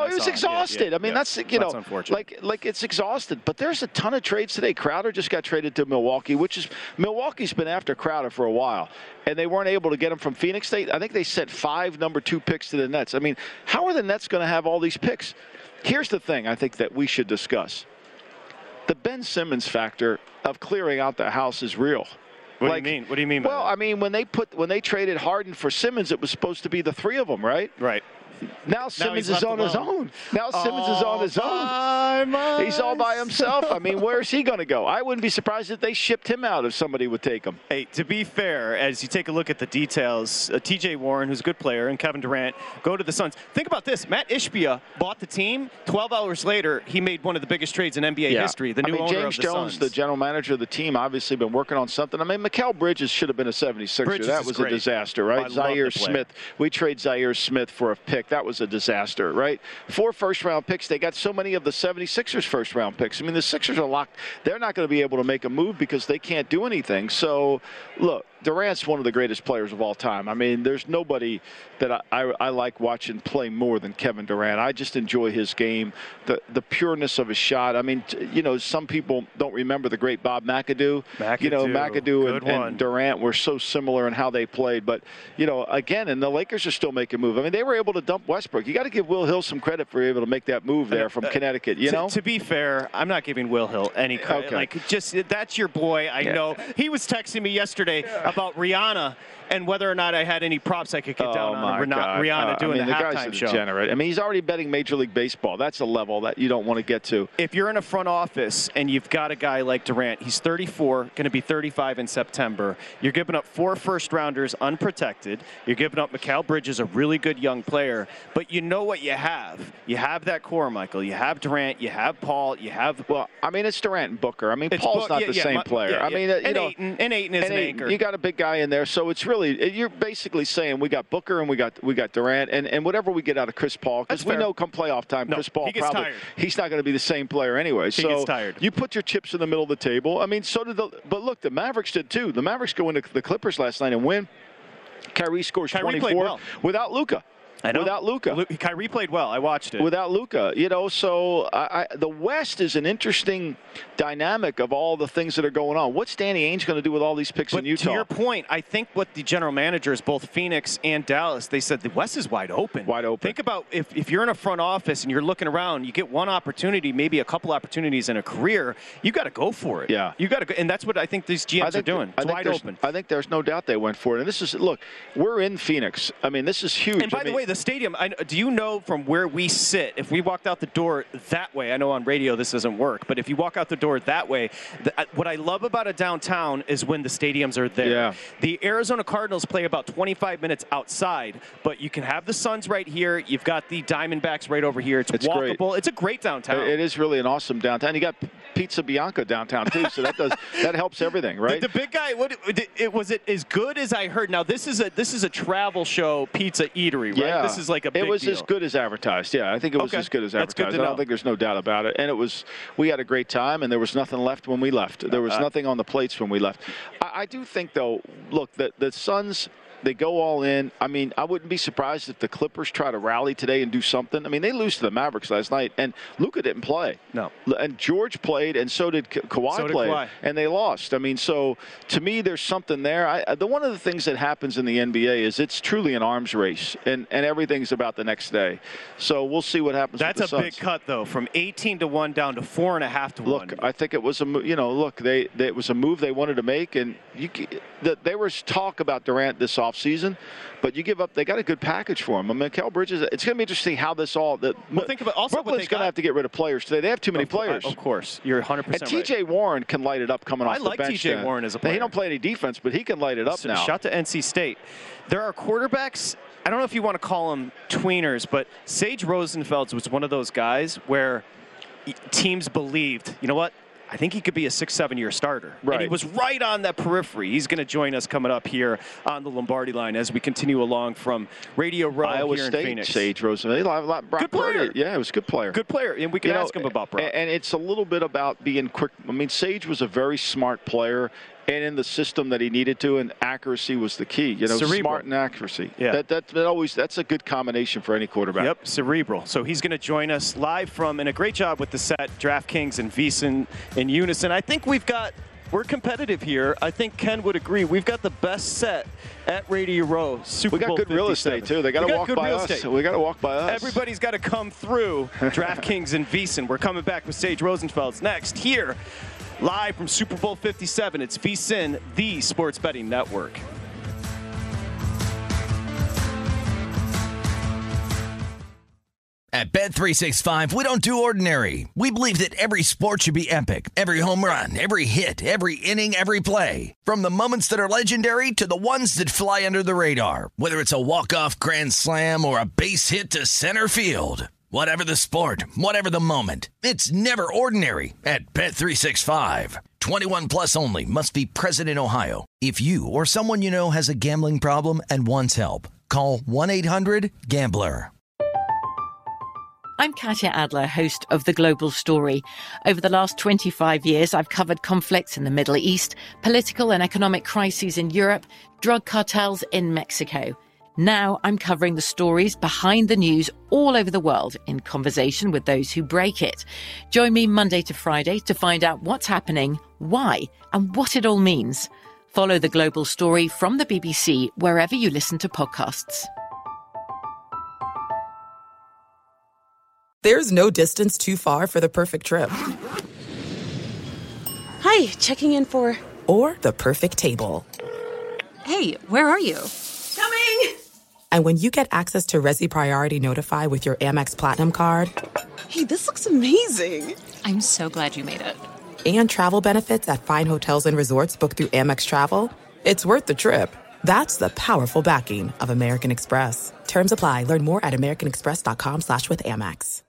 he was saw. exhausted. Yeah, yeah, I mean, yeah. that's, you That's know, unfortunate. like, like it's exhausted. But there's a ton of trades today. Crowder just got traded to Milwaukee, which is Milwaukee's been after Crowder for a while, and they weren't able to get him from Phoenix State. I think they sent five number two picks to the Nets. I mean, how are the Nets going to have all these picks? Here's the thing I think that we should discuss. The Ben Simmons factor of clearing out the house is real. What like, do you mean? What do you mean by well, that? I mean, when they put when they traded Harden for Simmons, it was supposed to be the three of them, right? Right. Now Simmons he's is on left his alone. own. Now Simmons is on his By own. He's all by myself. himself. I mean, where's he going to go? I wouldn't be surprised if they shipped him out if somebody would take him. Hey, to be fair, as you take a look at the details, uh, T J Warren, who's a good player, and Kevin Durant go to the Suns. Think about this. Matt Ishbia bought the team. twelve hours later, he made one of the biggest trades in N B A Yeah. history, the I new mean, owner James of the Jones, Suns. the general manager of the team, obviously been working on something. I mean, Mikal Bridges should have been a seventy-sixer. Bridges That is was great. a disaster, I right? love Zaire the player. Smith. We trade Zaire Smith for a pick. That was a disaster, right? Four first-round picks. They got so many of the seventy-sixers first-round picks. I mean, the Sixers are locked. They're not going to be able to make a move because they can't do anything. So, look, Durant's one of the greatest players of all time. I mean, there's nobody that I, I, I like watching play more than Kevin Durant. I just enjoy his game, the the pureness of his shot. I mean, t- you know, some people don't remember the great Bob McAdoo. McAdoo. You know, McAdoo Good and, one. and Durant were so similar in how they played. But, you know, again, and the Lakers are still making a move. I mean, they were able to dump Westbrook. You got to give Will Hill some credit for being able to make that move there from Uh, Connecticut, you to, know? To be fair, I'm not giving Will Hill any credit. Okay. Like, just that's your boy. I Yeah. know. He was texting me yesterday about Rihanna and whether or not I had any props I could get down oh on my Rina- God. Rihanna Uh, doing I mean, the, the guy's halftime a show. degenerate. I mean, he's already betting Major League Baseball. That's a level that you don't want to get to. If you're in a front office and you've got a guy like Durant, he's thirty-four, going to be thirty-five in September. You're giving up four first-rounders unprotected. You're giving up Mikal Bridges, a really good young player. But you know what you have. You have that core, Michael. You have Durant. You have Paul. You have. Well, I mean, it's Durant and Booker. I mean, It's Paul's Book- not yeah, the yeah, same my- player. yeah, I yeah. mean, uh, you and know, Ayton, and Ayton is and an Ayton, anchor. you got a big guy in there, so it's really you're basically saying we got Booker and we got we got Durant and, and whatever we get out of Chris Paul, because That's we fair. know come playoff time, No, Chris Paul he gets probably tired. he's not going to be the same player anyway. He so gets tired. you put your chips in the middle of the table. I mean, so did the but look, the Mavericks did too. The Mavericks go into the Clippers last night and win. Kyrie scores Kyrie played twenty-four well. without Luka. I know. Without Luka. Lu- Kyrie played well. I watched it. Without Luka, you know, so I, I, the West is an interesting dynamic of all the things that are going on. What's Danny Ainge going to do with all these picks But in Utah? to your point, I think what the general managers, both Phoenix and Dallas, they said the West is wide open. Wide open. Think about if, if you're in a front office and you're looking around, you get one opportunity, maybe a couple opportunities in a career, you got to go for it. Yeah. You got to go, and that's what I think these G Ms I think are doing. I It's think wide there's- open. I think there's no doubt they went for it. And this is look, we're in Phoenix. I mean, this is huge. And by I the mean, way, the stadium, I, do you know from where we sit, if we walked out the door that way, I know on radio this doesn't work, but if you walk out the door that way, the, uh, what I love about a downtown is when the stadiums are there. Yeah. The Arizona Cardinals play about twenty-five minutes outside, but you can have the Suns right here. You've got the Diamondbacks right over here. It's, It's great. walkable. It's a great downtown. it is really an awesome downtown. You got Pizza Bianca downtown too, so that does that helps everything, right? The, the big guy, what it, it was it as good as I heard. Now this is a this is a travel show pizza eatery, right? Yeah, This is like a big It was deal. as good as advertised. Yeah, I think it was Okay. as good as That's good advertised. to I don't know. think there's no doubt about it. And it was, we had a great time, and there was nothing left when we left. There was Uh, nothing on the plates when we left. I, I do think, though, look, the the Suns. They go all in. I mean, I wouldn't be surprised if the Clippers try to rally today and do something. I mean, they lose to the Mavericks last night, and Luka didn't play. No. And George played, and so did Ka- Kawhi So did play, Kawhi. and they lost. I mean, so to me, there's something there. I, the one of the things that happens in the N B A is it's truly an arms race, and, and everything's about the next day. So we'll see what happens. That's with the a big Suns. cut, though, from eighteen to one down to four and a half to Look, one. I think it was a mo- you know look they, they it was a move they wanted to make, and you c- the, there was talk about Durant this offseason, but you give up. They got a good package for him. I mean, Mikal Bridges. It's going to be interesting how this all. The, Well, think about also what Brooklyn's they going got- to have to get rid of players today. They have too many Of cour- players. Of course, you're one hundred And percent T J Warren can light it up coming I off the like bench. T J then. Warren as a Now, He player. don't play any defense, but he can light it up So now. Shout to N C State. There are quarterbacks, I don't know if you want to call them tweeners, but Sage Rosenfeld was one of those guys where teams believed, you know what? I think he could be a six, seven-year starter. And he Right. was right on that periphery. He's going to join us coming up here on the Lombardi line as we continue along from Radio Row Iowa here State, in Phoenix. Sage Rosenfeld. They have a lot. Brock Good player. Purdy. Yeah, it was a good player. Good player, and we can You know, ask him about Brock. And it's a little bit about being quick. I mean, Sage was a very smart player, and in the system that he needed to, and accuracy was the key. You know, Cerebral. smart and accuracy. Yeah. That, that, that always, that's a good combination for any quarterback. Yep, cerebral. So he's going to join us live from, and a great job with the set, DraftKings and VSiN in unison. I think we've got, we're competitive here. I think Ken would agree. We've got the best set at Radio Row. Super We got Bowl good real fifty-seven. estate, too. They got to walk by us. We got to walk by us. Everybody's got to come through DraftKings and VSiN. We're coming back with Sage Rosenfels next here, live from Super Bowl fifty-seven. It's VSiN, the sports betting network. At Bet three sixty-five, we don't do ordinary. We believe that every sport should be epic. Every home run, every hit, every inning, every play. From the moments that are legendary to the ones that fly under the radar. Whether it's a walk-off grand slam or a base hit to center field. Whatever the sport, whatever the moment. It's never ordinary at Bet three sixty-five. twenty-one plus only. Must be present in Ohio. If you or someone you know has a gambling problem and wants help, call one eight hundred gambler. I'm Katya Adler, host of The Global Story. Over the last twenty-five years, I've covered conflicts in the Middle East, political and economic crises in Europe, drug cartels in Mexico. Now I'm covering the stories behind the news all over the world in conversation with those who break it. Join me Monday to Friday to find out what's happening, why, and what it all means. Follow The Global Story from the B B C wherever you listen to podcasts. There's no distance too far for the perfect trip. Hi, checking in for... Or the perfect table. Hey, where are you? Coming! And when you get access to Resi Priority Notify with your Amex Platinum card... Hey, this looks amazing. I'm so glad you made it. And travel benefits at fine hotels and resorts booked through Amex Travel, it's worth the trip. That's the powerful backing of American Express. Terms apply. Learn more at americanexpress.com slash with Amex.